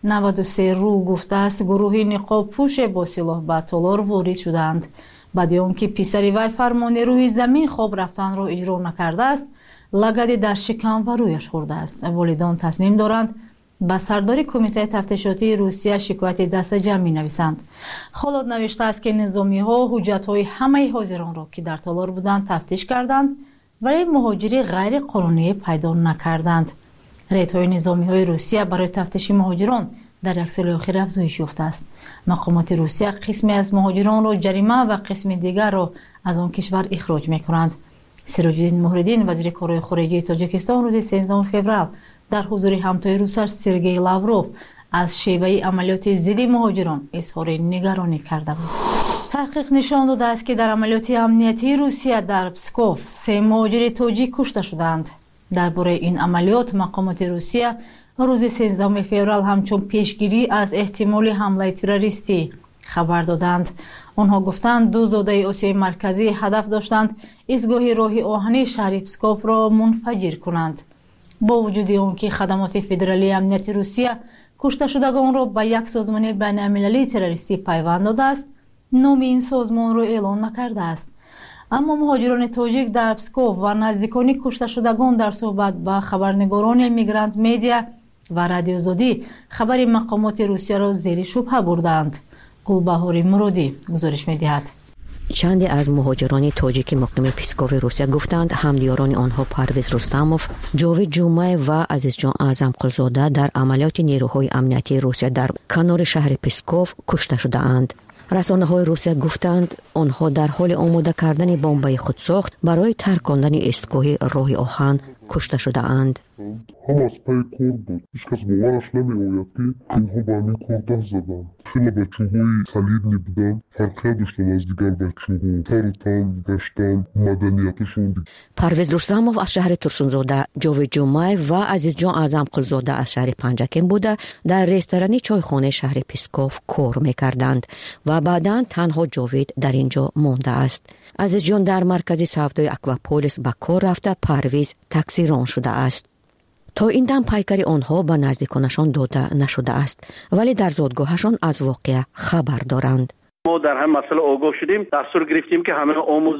93 رو گفته است گروهی نقاب پوش با سلاح به تالار وارد شدند. بعد آنکه پسر وی فرمان روی زمین خواب رفتن را اجرا نکرده است، لگدی در شکم و رویش خورده است. والدان تصمیم دارند به سردار کمیته تفتیشاتی روسیه شکایت دست جمع می‌نویسند. خالد نوشته است که نظامی‌ها حجت‌های همه حاضران را که در تالار بودند تفتیش کردند ولی مهاجری غیر قانونی پیدا نکردند. ریت‌های نظامی‌های روسیه برای تفتیش مهاجران در یک سال اخیر افزایش یافته است. مقامات روسیه قسمی از مهاجران را جریمه و قسم دیگر را از آن کشور اخراج می‌کنند. سیروجدین مهردین وزیر کارهای خارجه تاجیکستان روز 13 فوریه در حضور همتای روسش سرگئی لاوروف از شیوه عملیات ضد مهاجران اظهار نگرانی کرده بود. تحقیق نشان داده است که در عملیات امنیتی روسیه در پسکوف 3 مهاجر تاجیک کشته شدند. درباره این عملیات مقامات روسیه روز 13 فوریه همچون پیشگیری از احتمال حمله تروریستی خبر دادند. آنها گفتند 2 زاده آسیای مرکزی هدف داشتند ایستگاه راه آهنی شهر پسکوف را منفجر کنند. با وجود آنکه خدمات فدرالی امنیت روسیه کشته شدگان را به یک سازمان بین‌المللی تروریستی پیوند داده است، نام این سازمان را اعلام نکرده است. اما مهاجران تاجیک در پسکوف و نزدیکان کشته شدگان در صحبت با خبرنگاران میگرانت میدیا و رادیو زودی خبر مقامات روسیه را زیر شبهه بردند. گلبهار مرادی گزارش می‌دهد. چند از مهاجران تاجیک مقیم پسکوف روسیه گفتند همدیاران آنها پرویز رستموف، جاوید جمعه و عزیزجان اعظم قلزاده در عملیات نیروهای امنیتی روسیه در کنار شهر پسکوف کشته شده اند. رسانه‌های روسیه گفتند آنها در حال آماده کردن بمب خودساخت برای ترک کردن ایستگاه راه آهن کشته شده اند. هم از پای کور بود. هیچکس باورش نمی‌آید که اینها به همین کور دست زدند. خیلی بچه‌های سلیمی بودند. فرقی داشتن از دیگر بچه‌ها. تر و تن گشتن مدنیتشون. پرویز رستموف از شهر ترسونزاده، جاوید جمعه و عزیزجان اعظم قلزاده از شهر پنجکن بوده در رستوران چایخانه شهر پسکوف کار می‌کردند و بعداً تنها جاوید در اینجا مانده است. عزیزجان در مرکز سودای اکواپولیس به کار رفته، پرویز تاکسی ران شده است. تا این دم پیکری آنها به نزدیکانشان داده نشده است، ولی در زادگاهشان از واقعه خبر دارند. ما در هم مسئله آگاه شدیم، دستور گرفتیم که همه آموزیم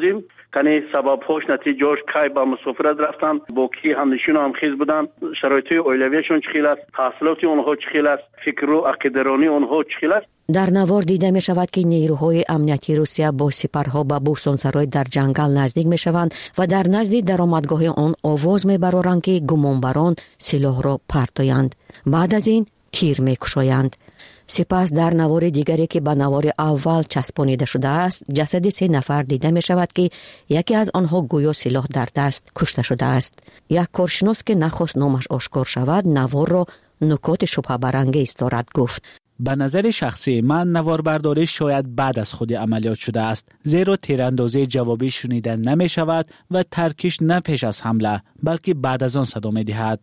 کنی سبب‌هاش نتیجه‌اش کی با مسافرت رفتن با کی همنشین و همخیز بودن شرایط اولویتشون چه خیلی است تحصیلات اونها چه خیلی است فکر و عقیده‌رانی اونها چه خیلی است. در نوار دیده می شود که نیروهای امنیتی روسیه با سپرها به بورسونسرای در جنگل نزدیک می شوند و در نزد درآمدگاه آن آواز می برآورند که گمانبران سلاح را پرتایند. بعد از این تیر می کشایند. سپس در نوار دیگری که به نوار اول چسبانیده شده است جسد 3 نفر دیده می شود که یکی از آنها گویا سلاح در دست کشته شده است. یک کارشناس که نخواست نامش آشکار شود نوار را نکات شبهه برانگیز دارد گفت. به نظر شخصی من نواربرداری شاید بعد از خود عملیات شده است، زیرا تیراندازی جوابی شنیده نمی شود و ترکیش نه پیش از حمله بلکه بعد از آن صدا می دهد.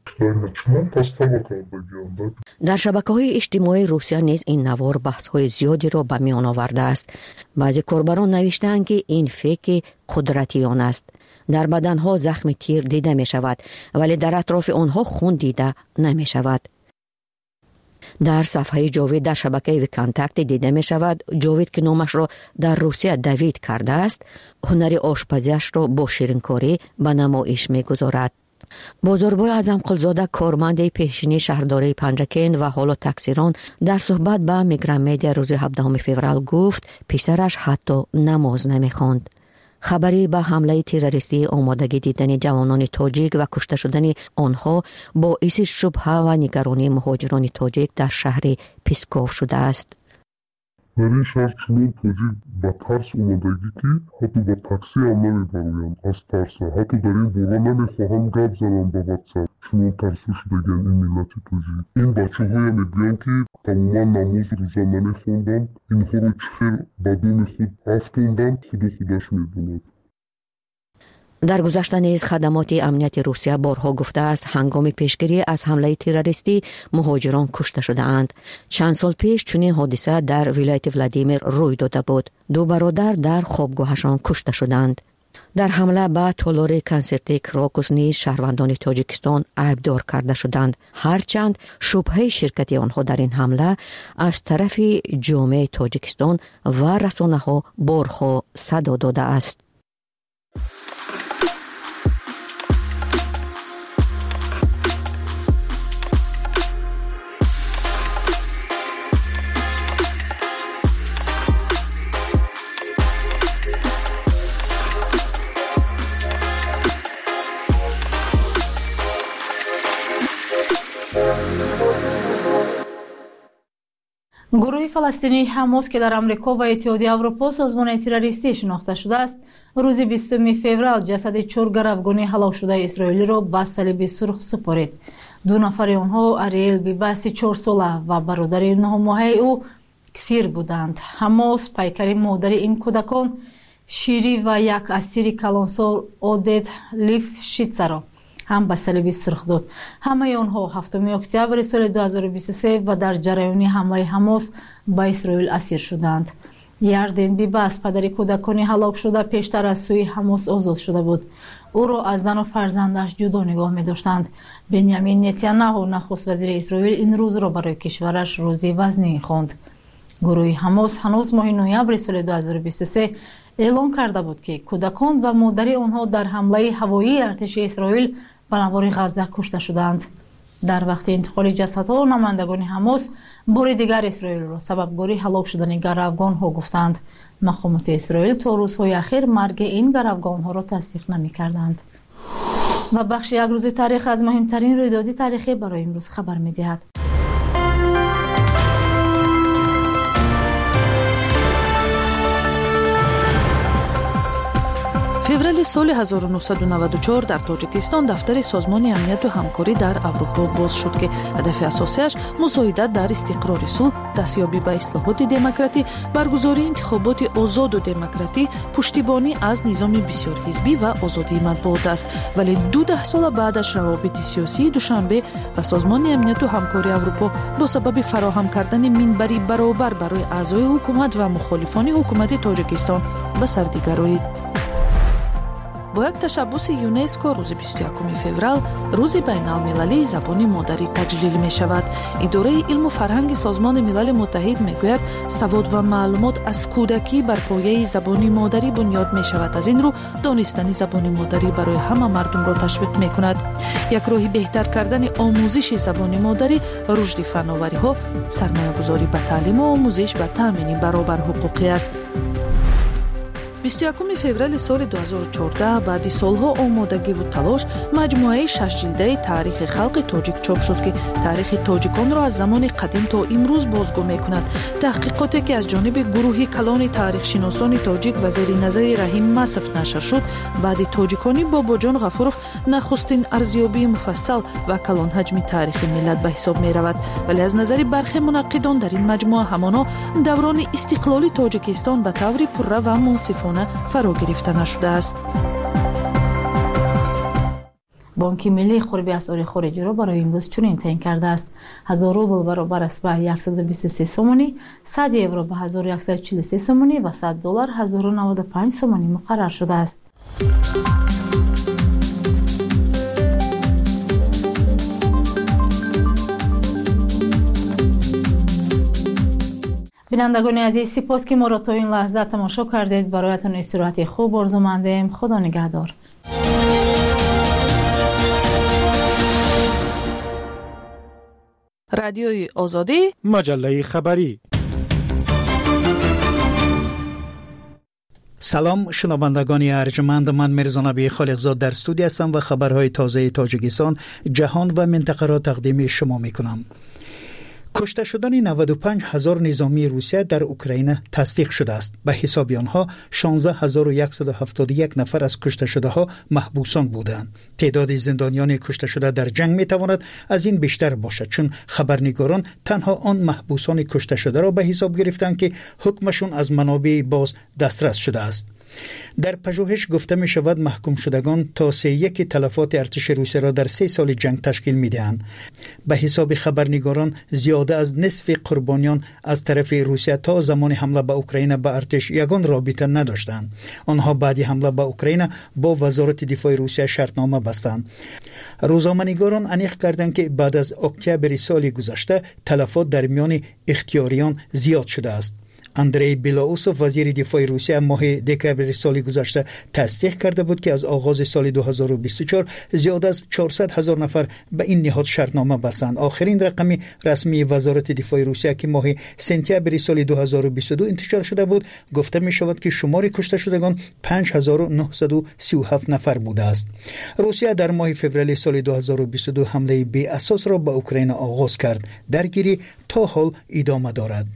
در شبکه‌های اجتماعی روسیه نیز این نوار بحث‌های زیادی را به میان آورده است. بعضی کاربران نوشتند که این فیک قدرتیان است. در بدنها زخم تیر دیده می شود ولی در اطراف آنها خون دیده نمی شود. در صفحه جاوید در شبکه ویکانتکت دیده می شود جاوید که نامش را در روسیه دوید کرده است هنر آشپزیش را با شیرینکاری به نمایش می گذارد. بازاربای اعظم قلزاده کارمند پیشینی شهرداری پنجکین و حالا تکسیران در صحبت با میگرام میدیا روز 17 فوریه گفت پسرش حتی نماز نمی خواند. خبری به حمله تروریستی آمادگی دیدن جوانان تاجیک و کشته شدن آنها باعث شبهه و نگرانی مهاجران تاجیک در شهر پسکوف شده است. در این شهر چنان تاجیک به ترس آمادگی که حتی به تاکسی هم نمیبرویند از ترس. حتی در این بورا نمیخواهم گپ زنم با واتساپ. چنان ترسو شدگن این ملت تاجیک. این بچه های میگویند که تماما نماز روزه نمیخوندن اینها رو چخیر بدون خود افتوندن خودش میدوند. در گذشته نیز خدمات امنیت روسیه بارها گفته است هنگام پیشگیری از حمله تروریستی مهاجران کشته شده اند. چند سال پیش چنین حادثه در ولایت ولادیمیر روی داده بود. 2 برادر در خوابگاهشان کشته شدند. در حمله به تالار کنسرت کراکوس نیز شهروندان تاجیکستان عیبدار کرده شدند هرچند شبهه شرکت آنها در این حمله از طرف جامعه تاجیکستان و رسانه‌ها بارها صدا داده است. گروه فلسطینی حماس که در آمریکا و اتحادیه اروپا سازمان تروریستی شناخته شده است روز 20 فوریه جسد 4 گروگان هلاک شده اسرائیلی را به صلیب سرخ سپارید. 2 نفر آنها اریل بیباسی 4 ساله و برادر 9 ماهه او کفیر بودند. حماس پیکر مادر این کودکان شیری و یک اسیر کلانسال اودت لیفشیتس را هم به صلیب سرخ داد. همه آنها 7 اکتبر سال 2023 و در جریان حمله حماس به اسرائیل اسیر شدند. یاردن بیباس پدر کودکان هلاک شده پیشتر از سوی حماس آزاد شده بود. او را از زن و فرزندش جدا نگاه می داشتند. بنیامین نتانیاهو نخست وزیر اسرائیل این روز را برای کشورش روز وزنی خواند. گروه حماس هنوز ماه نوامبر سال 2023 اعلام کرده بود که کودکان و مادر آنها در حمله هوایی ارتش اسرائیل به نوار غزه کشته شدند. در وقت انتقال جسدها نمایندگان حماس بار دیگر اسرائیل را سببگاری هلاک شدن گروگان‌ها گفتند. مقامات اسرائیل تا روزهای اخیر مرگ این گروگان‌ها را تصدیق نمی‌کردند. و بخش یک روز تاریخ از مهمترین رویدادهای تاریخی برای امروز خبر می‌دهد. فوریه سال 1994 در تاجیکستان دفتر سازمان امنیت و همکاری در اروپا باز شد که هدف اساسیش مساعدت در استقرار صلح، دستیابی به اصلاحات دموکراتی، برگزاری انتخابات آزاد و دموکراتی، پشتیبانی از نظام بسیار حزبی و آزادی مطبوعات است. ولی 12 سال بعدش روابط سیاسی دوشنبه و سازمان امنیت و همکاری اروپا با سبب فراهم کردن منبری برابر برای اعضای حکومت و مخالفان حکومت تاجیکستان به سر دیگر آمد. با یک تشبس یونسکو روز 21 فوریه روز بین المللی زبان مادری تجلیل می شود. اداره علم و فرهنگ سازمان ملل متحد می گوید سواد و معلومات از کودکی بر پایه زبان مادری بنیاد می شود. از این رو دانستن زبان مادری برای همه مردم را تشویق می کند. یک راه بهتر کردن آموزش زبان مادری رشد فناوری ها، سرمایه گذاری به تعلیم و آموزش و تامین برابر حقوقی است. 21 فوریه سال 2014 بعد سالها آمادگی و تلاش مجموعه 6 جلده تاریخ خلق تاجیک چاپ شد که تاریخ تاجیکان را از زمان قدیم تا امروز بازگو می‌کند. تحقیقاتی که از جانب گروه کلان تاریخ شناسان تاجیک و زیر نظر رحیم مصف نشر شد، بعد تاجیکانی باباجان غفوروف نخستین ارزیابی مفصل و کلان حجم تاریخ ملت به حساب می‌رود. ولی از نظر برخی منقدان در این مجموعه همانا دوران استقلال تاجیکستان به طور پررو و منصفانه فرا گرفته نشده است. بانک ملی غربی اسعار خارجی را برای امروز چنین تعیین کرده است: 1000 روبل برابر است به 123 سومانی، 100 یورو به 1143 سومانی و 100 دلار 1095 سومانی مقرر شده است. بینندگان عزیز، سپاس که ما را تا این لحظه تماشا کردید. برایتان استراحت خوب آرزو مندیم. خدا نگهدار. رادیوی آزادی، مجله خبری. سلام شنوندگان ارجمند، من میرزا نبی خالقزاد در استودیو هستم و خبرهای تازه تاجیکستان، جهان و منطقه را تقدیم شما میکنم. کشته شدن 95,000 نظامی روسیه در اوکراین تصدیق شده است. به حساب آنها 16,171 نفر از کشته شده ها محبوسان بودند. تعداد زندانیان کشته شده در جنگ می تواند از این بیشتر باشد، چون خبرنگاران تنها آن محبوسان کشته شده را به حساب گرفتند که حکمشون از منابع باز دسترس شده است. در پژوهش گفته می شود محکوم شدگان تا 3/1 تلفات ارتش روسیه را در 3 سال جنگ تشکیل می دهند. به حساب خبرنگاران زیاده از نصف قربانیان از طرف روسیه تا زمان حمله به اوکراین به ارتش یگان رابطه نداشتند. آنها بعد حمله به اوکراین با وزارت دفاع روسیه شرطنامه بستند. روزنامه‌نگاران انیق کردند که بعد از اکتبر سال گذشته تلفات در میان اختیاریان زیاد شده است. اندری بیلاوسوف وزیر دفاع روسیه ماه دکبر سال گذشته تصدیق کرده بود که از آغاز سال 2024 زیاد از 400,000 نفر به این نهاد شرطنامه بستند. آخرین رقم رسمی وزارت دفاع روسیه که ماه سپتامبر سال 2022 انتشار شده بود، گفته می شود که شمار کشته شدگان 5,937 نفر بوده است. روسیه در ماه فوریه سال 2022 حمله بی اساس را به اوکراین آغاز کرد. درگیری تا حال ادامه دارد.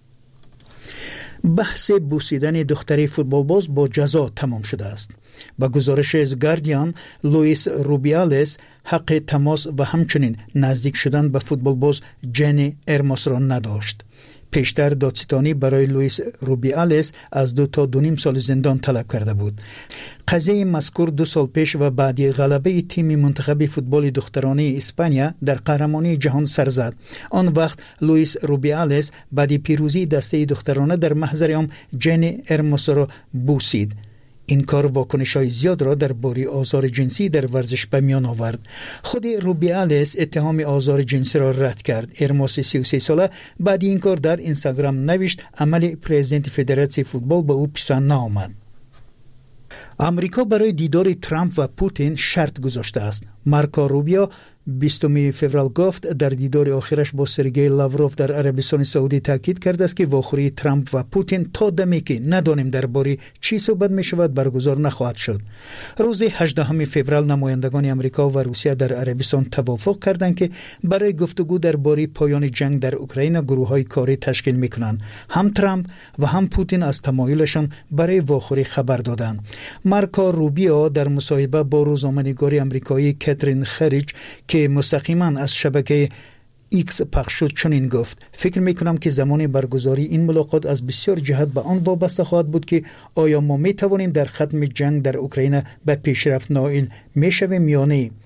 بحث بوسیدن دختری فوتبالباز با جزا تمام شده است. با گزارش از گاردین، لوئیس روبیالس حق تماس و همچنین نزدیک شدن به فوتبالباز جنی ارموس را نداشت. پیشتر دادستانی برای لوئیس روبیالس از 2 تا 2.5 سال زندان طلب کرده بود. قضیه مذکور 2 سال پیش و بعد غلبه تیم منتخب فوتبال دخترانه اسپانیا در قهرمانی جهان سر زد. آن وقت لوئیس روبیالس بعد پیروزی دسته دخترانه در محضر عام جنی ارموس را بوسید. این کار واکنش‌های زیاد را درباره آزار جنسی در ورزش به میان آورد. خود روبیالس اتهام آزار جنسی را رد کرد. ارموس 33 ساله بعد این کار در اینستاگرام نوشت عمل پرزیدنت فدراسیون فوتبال به او پسند نآمد. امریکا برای دیدار ترامپ و پوتین شرط گذاشته است. مارکو روبیو 20 فوریه گفت در دیدار آخرش با سرگئی لاوروف در عربستان سعودی تاکید کرده است که واخوری ترامپ و پوتین تا دمی که ندانیم درباره چی صحبت می شود برگزار نخواهد شد. روز 18 فوریه نمایندگان امریکا و روسیه در عربستان توافق کردند که برای گفتگو درباره پایان جنگ در اوکراین گروه‌های کاری تشکیل می‌کنند. هم ترامپ و هم پوتین از تمایلشان برای واخوری خبر دادند. مارکو روبیو در مصاحبه با روزنامه‌نگار آمریکایی کاترین خریج که مستقیما از شبکه ایکس پخش شد چنین گفت: فکر میکنم که زمان برگزاری این ملاقات از بسیار جهت به آن وابسته خواهد بود که آیا ما میتوانیم در ختم جنگ در اوکراین به پیشرفت نائل میشویم یا نه.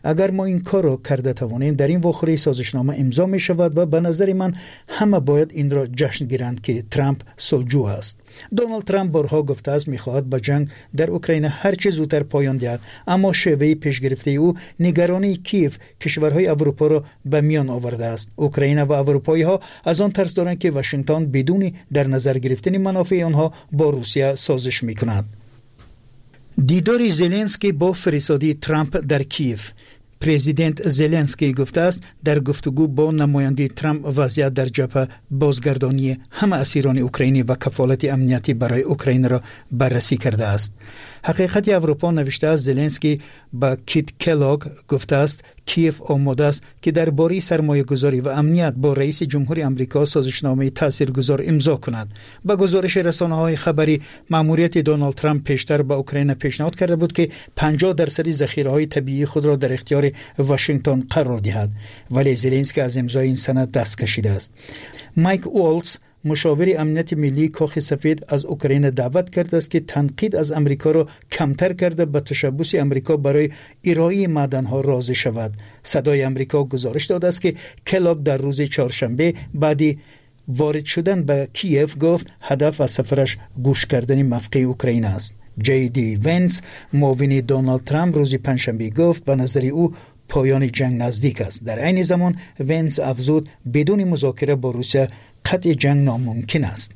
اگر ما این کار را کرده توانیم در این واخره سازشنامه امضا می شود و به نظر من همه باید این را جشن گیرند که ترامپ صلحجو است. دونالد ترامپ بارها گفته است می‌خواهد به جنگ در اوکراین هر چه زودتر پایان دهد، اما شیوه پیشگرفته او نگرانی کیف کشورهای اروپا را به میان آورده است. اوکراین و اروپایی‌ها از آن ترس دارند که واشنگتن بدون در نظر گرفتن منافع آنها با روسیه سازش می‌کند. دیدار زلنسکی با فرستادی ترامپ در کیف. پرزیدنت زلنسکی گفته است در گفتگو با نماینده ترامپ وضعیت در جبهه، بازگردانی همه اسیران اوکراینی و کفالت امنیتی برای اوکراین را بررسی کرده است. حقیقت اروپا نوشته است زلنسکی با کیت کلاگ گفته است کیف آماده است که درباره سرمایه‌گذاری و امنیت با رئیس جمهور آمریکا سازشنامه تاثیرگذار امضا کند. با گزارش رسانه‌های خبری، مأموریت دونالد ترامپ پیشتر به اوکراین پیشنهاد کرده بود که 50% ذخیره‌های طبیعی خود را در اختیار واشنگتن قرار دهد، ولی زلنسکی از امضای این سند دست کشیده است. مایک والتز مشاور امنیت ملی کاخ سفید از اوکراین دعوت کرده است که تنقید از امریکا را کمتر کرده به تشبث امریکا برای ارائه معدن‌ها راضی شود. صدای امریکا گزارش داده است که کلاگ در روز چهارشنبه بعد وارد شدن به کیف گفت هدف از سفرش گوش کردن موقع اوکراین است. جی دی ونس معاون دونالد ترامپ روز پنجشنبه گفت به نظر او پایان جنگ نزدیک است. در عین زمان ونس افزود بدون مذاکره با روسیه قطع جنگ ناممکن است.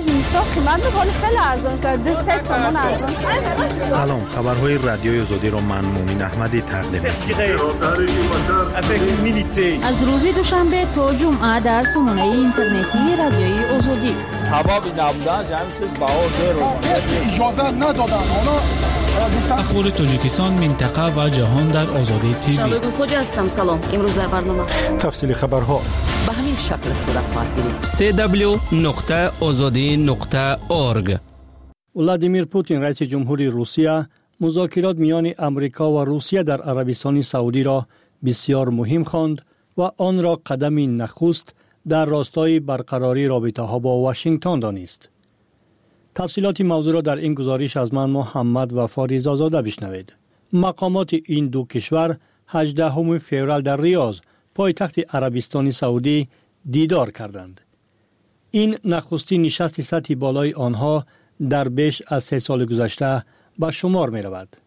سلام، خبرهای رادیوی آزادی را من مومن احمدی تقدیم می‌کنم. از روز دوشنبه تا جمعه در سامانه اینترنتی رادیوی آزادی. سبب نبودنش همین چیز اجازه ندادن. اخبار تاجیکستان، منطقه و جهان در آزادی تیوی. شالوی خوجا هستم. سلام. امروز در برنامه تفصیل خبرها به همین شکل صورت خواهد گرفت. www.azadi.org. ولادیمیر پوتین رئیس جمهوری روسیه مذاکرات میان امریکا و روسیه در عربستان سعودی را بسیار مهم خواند و آن را قدمی نخست در راستای برقراری رابطه‌ها با واشنگتن دانست. تفصیلات موضوع را در این گزارش از من محمد و فاریز آزاده بشنوید. مقامات این دو کشور 18 فوریه در ریاض، پایتخت عربستان سعودی، دیدار کردند. این نخستین نشست سطحی بالای آنها در بیش از 3 سال گذشته به شمار می رود.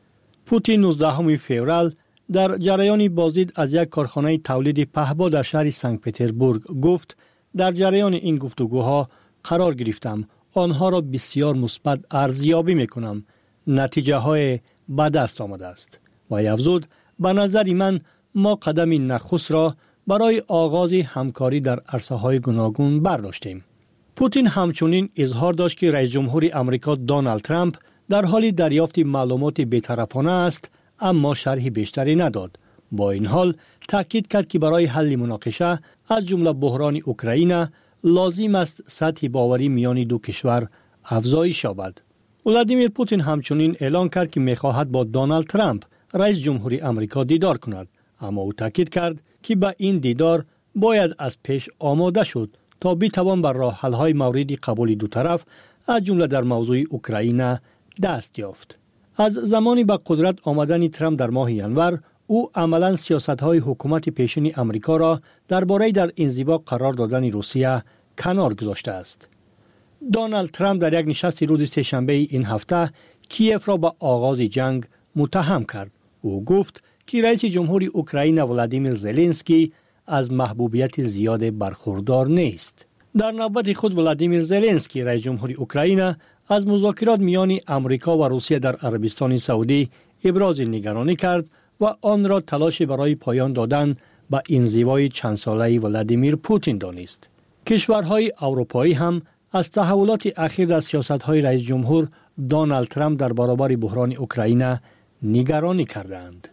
پوتین 19 فوریه در جریان بازدید از یک کارخانه تولید پهپاد در شهر سنت پترزبورگ گفت در جریان این گفتگوها قرار گرفتم، آنها را بسیار مثبت ارزیابی میکنم. نتیجه های به دست آمده است. و افزود به نظر من ما قدم نخست را برای آغاز همکاری در عرصه‌های گوناگون برداشتیم. پوتین همچنین اظهار داشت که رئیس جمهور آمریکا دونالد ترامپ در حال دریافت معلومات بی‌طرفانه است، اما شرحی بیشتری نداد. با این حال تاکید کرد که برای حل مناقشه از جمله بحران اوکراین لازم است سطح باوری میان دو کشور افزایش یابد. ولادیمیر پوتین همچنین اعلام کرد که می‌خواهد با دونالد ترامپ رئیس جمهور آمریکا دیدار کند، اما او تاکید کرد که با این دیدار باید از پیش آماده شد تا بتوان بر راه حل‌های مورد قبول دو طرف از جمله در موضوع اوکراین دست یافت. از زمانی به قدرت آمدن ترامپ در ماه ژانویه او عملاً سیاست‌های حکومت پیشین آمریکا را درباره در انزوا قرار دادن روسیه کنار گذاشته است. دونالد ترامپ در یک نشست روز سه‌شنبه این هفته کیف را به آغاز جنگ متهم کرد. او گفت که رئیس جمهور اوکراین ولادیمیر زلنسکی از محبوبیت زیاد برخوردار نیست. در نوبت خود ولادیمیر زلنسکی رئیس جمهور اوکراین از مذاکرات میان آمریکا و روسیه در عربستان سعودی ابراز نگرانی کرد و آن را تلاش برای پایان دادن به انزوای چند ساله ولادیمیر پوتین دانست. کشورهای اروپایی هم از تحولات اخیر در سیاست‌های رئیس جمهور دونالد ترامپ در برابر بحران اوکراین نگرانی کردند.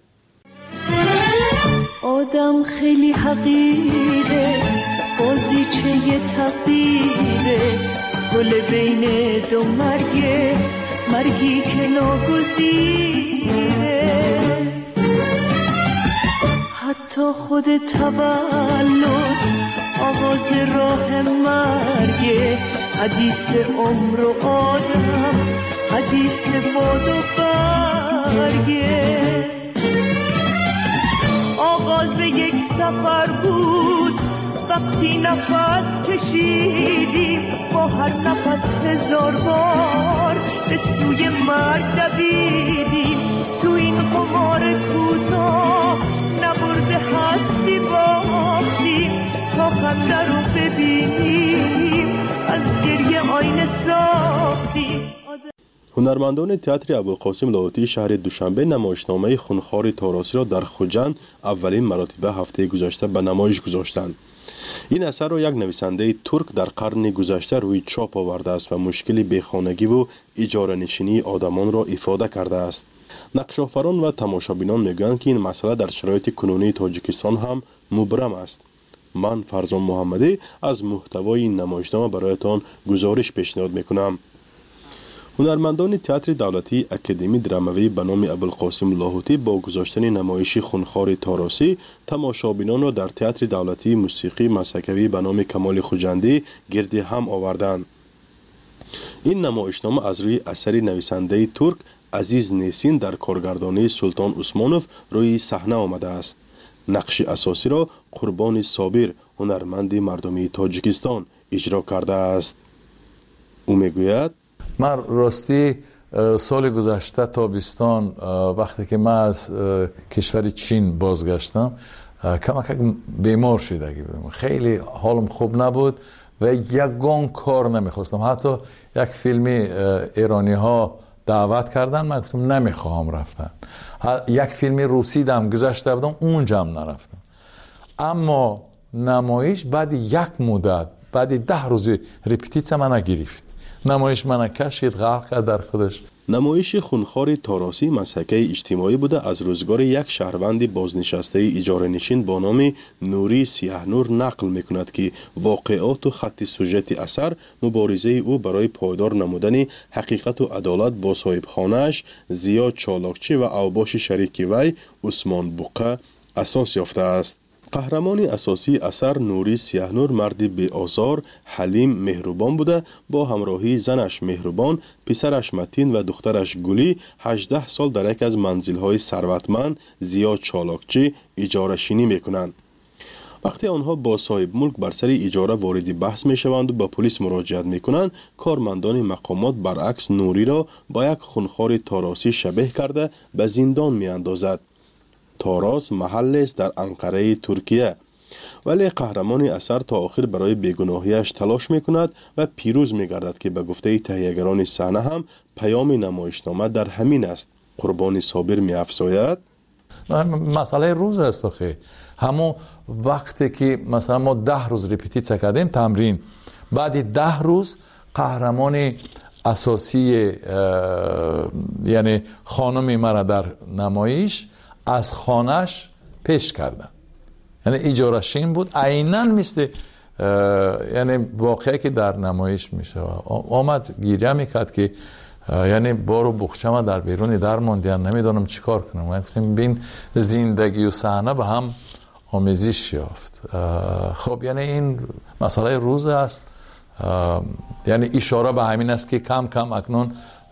آدم خیلی حقیره، بازیچه تقدیره، گل بین دو مرگه، مرگی که ناگزیره. حتی خود تولد آغاز راه مرگه، حدیث عمر و آدم، حدیث باد و برگه. یک سفر بود وقتی نفس کشیدیم با هر نفس هزار بار به سوی مرگ دویدیم تو این قمار کوتاه نبرده هستی باختیم تا خنده رو ببینیم از گریه آینه ساختیم. هنرمندان تئاتر ابوالقاسم لاهوتی شهر دوشنبه نمایشنامه خونخوار تاراسی را در خوجند اولین مراتب هفته گذشته به نمایش گذاشتند. این اثر را یک نویسنده ترک در قرن گذشته روی چاپ آورده است و مشکل بیخانگی و اجاره نشینی آدمان را افاده کرده است. نقش‌آفران و تماشابینان میگویند که این مسئله در شرایط کنونی تاجیکستان هم مبرم است. من فرزان محمدی از محتوای این نمایشنامه برایتان گزارش پیشنهاد میکنم. هنرمندان تئاتر دولتی اکادمی دراموی به نام ابوالقاسم لاهوتی با گذاشتن نمایش خونخوار تاراسی تماشابینان را در تئاتر دولتی موسیقی مسکوی به نام کمال خوجندی گرد هم آوردند. این نمایشنامه از روی اثر نویسنده ترک عزیز نیسین در کارگردانی سلطان عثمانوف روی صحنه آمده است. نقش اساسی را قربان صابر هنرمند مردمی تاجیکستان اجرا کرده است. او میگوید من راستی سال گذشته تابستان وقتی که من از کشور چین بازگشتم کمک بیمار شدگی بودم، خیلی حالم خوب نبود و یگان کار نمیخواستم. حتی یک فیلمی ایرانی ها دعوت کردن، من گفتم نمیخواهم رفتن. یک فیلمی روسی دم گذشته بودم اونجا هم نرفتم. اما نمایش بعد یک مدت بعد 10 روز رپتیسیون من گرفت. نمایش من کشید غرق کرد در خودش. نمایش خونخوار تاراسی مسحکه اجتماعی بوده از روزگار یک شهروند بازنشسته اجاره نشین با نام نوری سیاهنور نقل میکند که واقعات و خط سوژت اثر مبارزه او برای پایدار نمودن حقیقت و عدالت با صاحب خانه‌اش زیا چالاکچی و اوباش شریک وی عثمان بوقه اساس یافته است. قهرمان اساسی اثر نوری سیاهنور مردی بی آزار، حلیم، مهربان بوده. با همراهی زنش مهربان، پسرش متین و دخترش گلی 18 سال در یک از منزل‌های ثروتمند زیا چالاکچی اجاره شینی میکنند. وقتی آنها با صاحب ملک بر سر اجاره وارد بحث میشوند و به پلیس مراجعت میکنند، کارمندان مقامات برعکس نوری را با یک خونخوار تاراسی شبیه کرده به زندان میاندازد. تاراس محل است در انقره ترکیه، ولی قهرمان اثر تا آخر برای بیگناهیش تلاش میکند و پیروز میگردد که به گفته تهیه‌گران صحنه هم پیام نمایشنامه در همین است. قربان صابر میافزاید مسئله روز است آخه. همون وقتی که مثلا ما 10 روز رپتیسیون کردیم تمرین، بعد 10 روز قهرمان اساسی یعنی خانم مرا در نمایش از خانهش پیش کردن، یعنی اجاره شین بود عیناً مثل یعنی واقعی که در نمایش میشه. آمد گریه میکرد که یعنی بارو بخچه در بیرون در ماندین، نمیدونم چیکار کنم. من گفتم بین زندگی و صحنه به هم آمیزش یافت. خب یعنی این مسئله روز است، یعنی اشاره به همین است که کم کم اکنون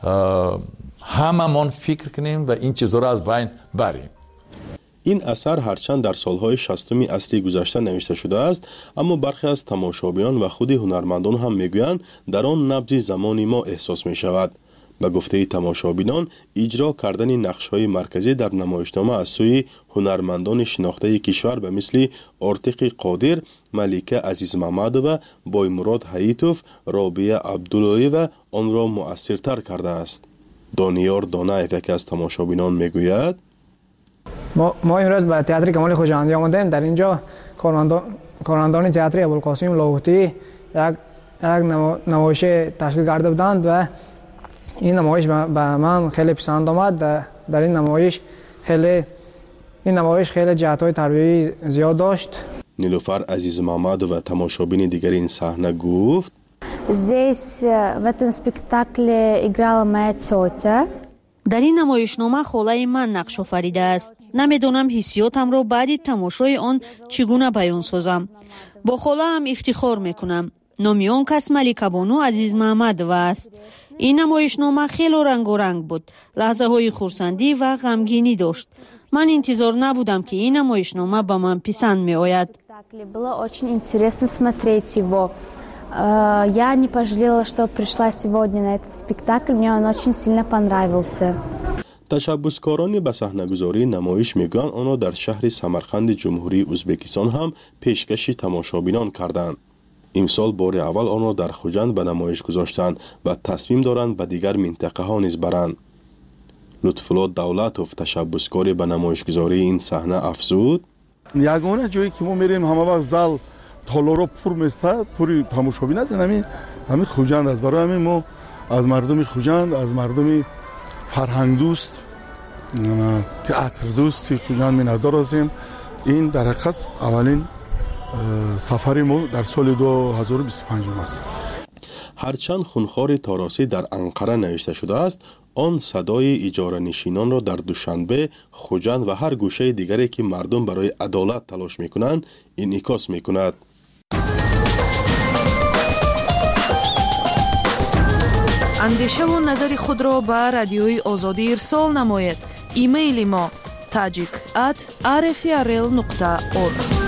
هممون فکر کنیم و این چیزها را از بین بریم. این اثر هرچند در سالهای 60 عصر گذشته نوشته شده است، اما برخی از تماشابینان و خود هنرمندان هم میگویند در آن نبض زمان ما احساس می شود. به گفته تماشابینان، اجرا کردن نقش‌های مرکزی در نمایشنامه از سوی هنرمندان شناخته کشور به مثل آرتق قادر، ملیکه عزیز محمدova، بایمراد حییتوف، رابعه عبداللهی و آن را مؤثرتر کرده است. دانیار دانایف یکی از تماشابینان میگوید ما امروز به تئاتر کمال خوجندی آمدیم. در اینجا کارمندان تئاتر ابوالقاسم لاهوتی یک نمایش تشکیل کرده بودند و این نمایش به من خیلی پسند آمد. در این نمایش خیلی جهت‌های تربیتی زیاد داشت. نیلوفر عزیز محمد و تماشابین دیگر این صحنه گفت Здесь в этом спектакле играла моя тетя. در این نمایشنامه خالای من نقش آفریده است. نمیدونم حسیاتم را بعد تماشای آن چگونه بیان سازم. با خاله هم افتخار میکنم. نام آن کس ملیکه بانو عزیز محمدova است. این نمایشنامه خیلی رنگارنگ بود. لحظه های خرسندی و غمگینی داشت. من انتظار نبودم که این نمایشنامه به من پسند می آید. Было очень интересно смотреть его. Я не пожалела, что пришла сегодня на этот спектакль. Мне он очень сильно понравился. تشبسکاران به صحنه‌گذاری نمایش میگویند آنها در شهر سمرقند جمهوری ازبکستان هم پیشکش تماشابینان کردند. امسال بار اول آنها در خوجند به نمایش گذاشتند و تصمیم دارند به دیگر منطقه ها نیز برند. لطفالله دولتوف تشبسکاری به نمایشگذاری این صحنه افزود: یگانه جایی که ما میریم همه وقت زال تالارا پر میسته، پوری تماشابین است. همین خوجند است. برای همین ما از مردم خوجند، از مردم فرهنگ دوست، تئاتر دوست خوجند می‌ندار هستیم. این در حقیقت اولین سفر ما در سال 2025 است. هرچند خونخوار تاراسی در انقره نوشته شده است، آن صدای اجاره نشینان را در دوشنبه، خوجند و هر گوشه دیگری که مردم برای عدالت تلاش میکنند انعکاس میکند. اندیشه و نظر خود را به رادیوی آزادی ارسال نماید. ایمیل ما tajik@rfrl.org.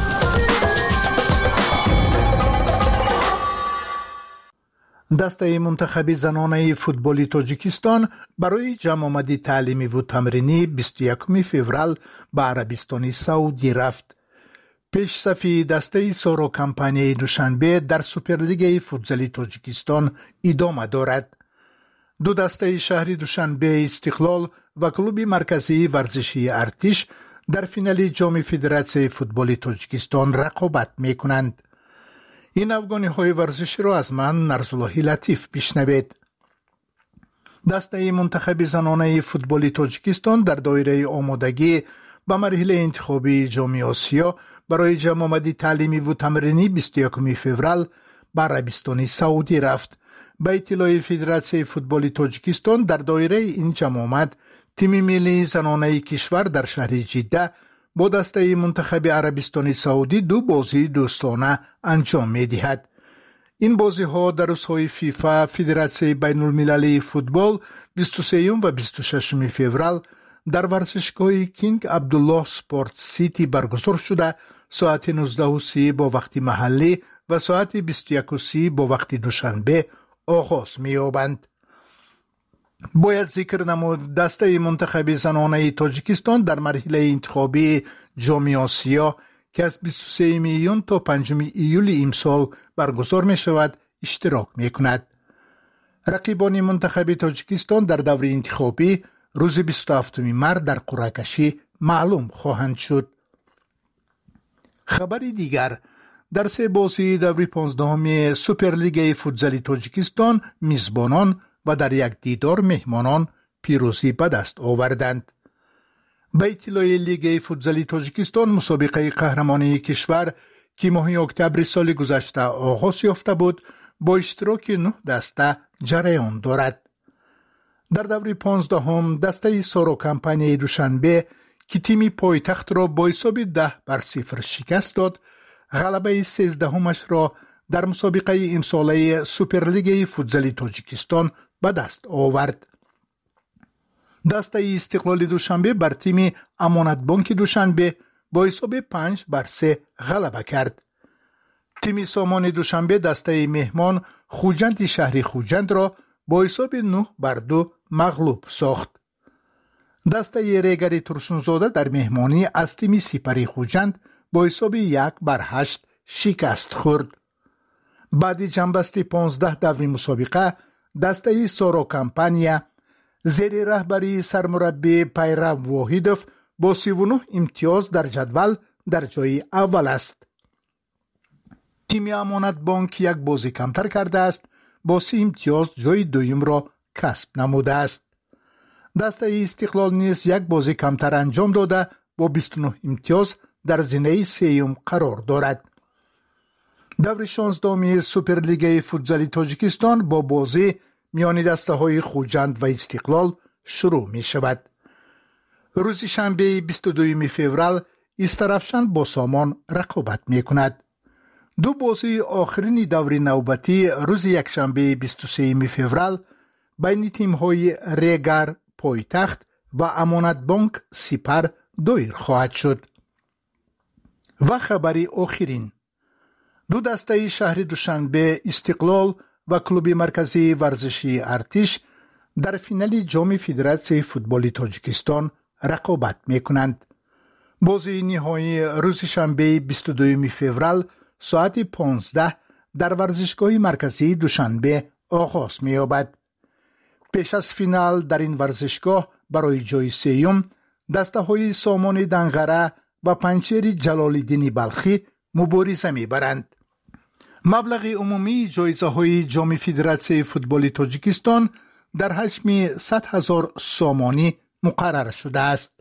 دسته منتخب زنانه فوتبالی تاجیکستان برای جمع آمدی تعلیمی و تمرینی 21 فوریه به عربستان سعودی رفت. پیش صفی دسته سارو کمپانی دوشنبه در سوپرلیگ فوتزالی تاجیکستان ادامه دارد. دو دسته شهری دوشنبه استقلال و کلوب مرکزی ورزشی ارتش در فینال جام فدراسیون فوتبال تاجیکستان رقابت می‌کنند. این افغانی های ورزشی را از من نرزالله لطیف بشنوید. دسته منتخب زنانه فوتبال تاجیکستان در دایره آمادگی به مرحله انتخابی جام آسیا برای جمع آمدی تعلیمی و تمرینی 21 فوریه به عربستان سعودی رفت. به اطلاع فدراسیون فوتبال تاجیکستان در دایره این جمع آمد تیم ملی زنانه کشور در شهر جده با دسته منتخب عربستان سعودی دو بازی دوستانه انجام می دهد. این بازی ها در روزهای فیفا فدراسیون بین المللی فوتبال 23 و 26 فوریه در ورزشگاه کینگ عبدالله سپورت سیتی برگزار شده. ساعت 19:30 با وقت محلی و ساعت 21:30 با وقت دوشنبه آغاز می یابند. باید ذکر نمود دسته منتخب زنانه تاجیکستان در مرحله انتخابی جام آسیا که از 23 میلیون تا 5 ایول امسال برگزار می شود اشتراک می کند. رقیبان منتخب تاجیکستان در دور انتخابی روز 27 مرداد در قرعه کشی معلوم خواهند شد. خبری دیگر: در سه بازی دور 15 سوپرلیگ فوتزالی تاجیکستان میزبانان و در یک دیدار مهمانان پیروزی به دست آوردند. به اطلاع لیگ فوتزالی تاجیکستان مسابقه قهرمانی کشور که ماه اکتبر سال گذشته آغاز یافته بود با اشتراک 9 دسته جریان دارد. در دور 15 دسته سارو کمپانی دوشنبه که تیم پایتخت را با حساب 10-0 شکست داد، غلبه 13 را در مسابقه امساله سوپرلیگ فوتزالی تاجیکستان به دست آورد. دسته استقلال دوشنبه بر تیم امانت بانک دوشنبه با حساب 5-3 غلبه کرد. تیم سامان دوشنبه دسته مهمان خوجند شهری خوجند را با حساب 9-2 مغلوب ساخت. دسته ریگر ترسونزاده در مهمانی از تیم سپری خوجند با حساب 1-8 شکست خورد. بعد جنبستی 15 دور مسابقه دسته سارو کمپانیا زیر رهبری سرمربی پیرو واحدوف با 39 امتیاز در جدول در جای اول است. تیم امانت بانک یک بازی کمتر کرده است، با 30 امتیاز جای دوم را کسب نموده است. دسته استقلال نیز یک بازی کمتر انجام داده با 29 امتیاز در زینه سوم قرار دارد. دور 16 سوپرلیگ فوتزالی تاجیکستان با بازی میان دسته های خوجند و استقلال شروع می شود. روز شنبه 22 فوریه استرافشان با سامان رقابت می کند. دو بازی آخرین دور نوبتی روز یکشنبه 23 فوریه بین تیم های ریگر پایتخت و امانت بانک سپر دایر خواهد شد. و خبری آخرین: دو دسته شهر دوشنبه استقلال و کلوب مرکزی ورزشی ارتش در فینال جام فدراسیون فوتبال تاجیکستان رقابت می‌کنند. بازی نهایی روز شنبه 22 فوریه ساعت 15 در ورزشگاه مرکزی دوشنبه آغاز می‌یابد. پیش از فینال در این ورزشگاه برای جای سوم دسته‌های سامان دنغره و پنچر جلال‌الدین بلخی مبارزه می‌برند. مبلغ عمومی جایزه‌های جام فدراسیون فوتبال تاجیکستان در حجم 100,000 سامانی مقرر شده است.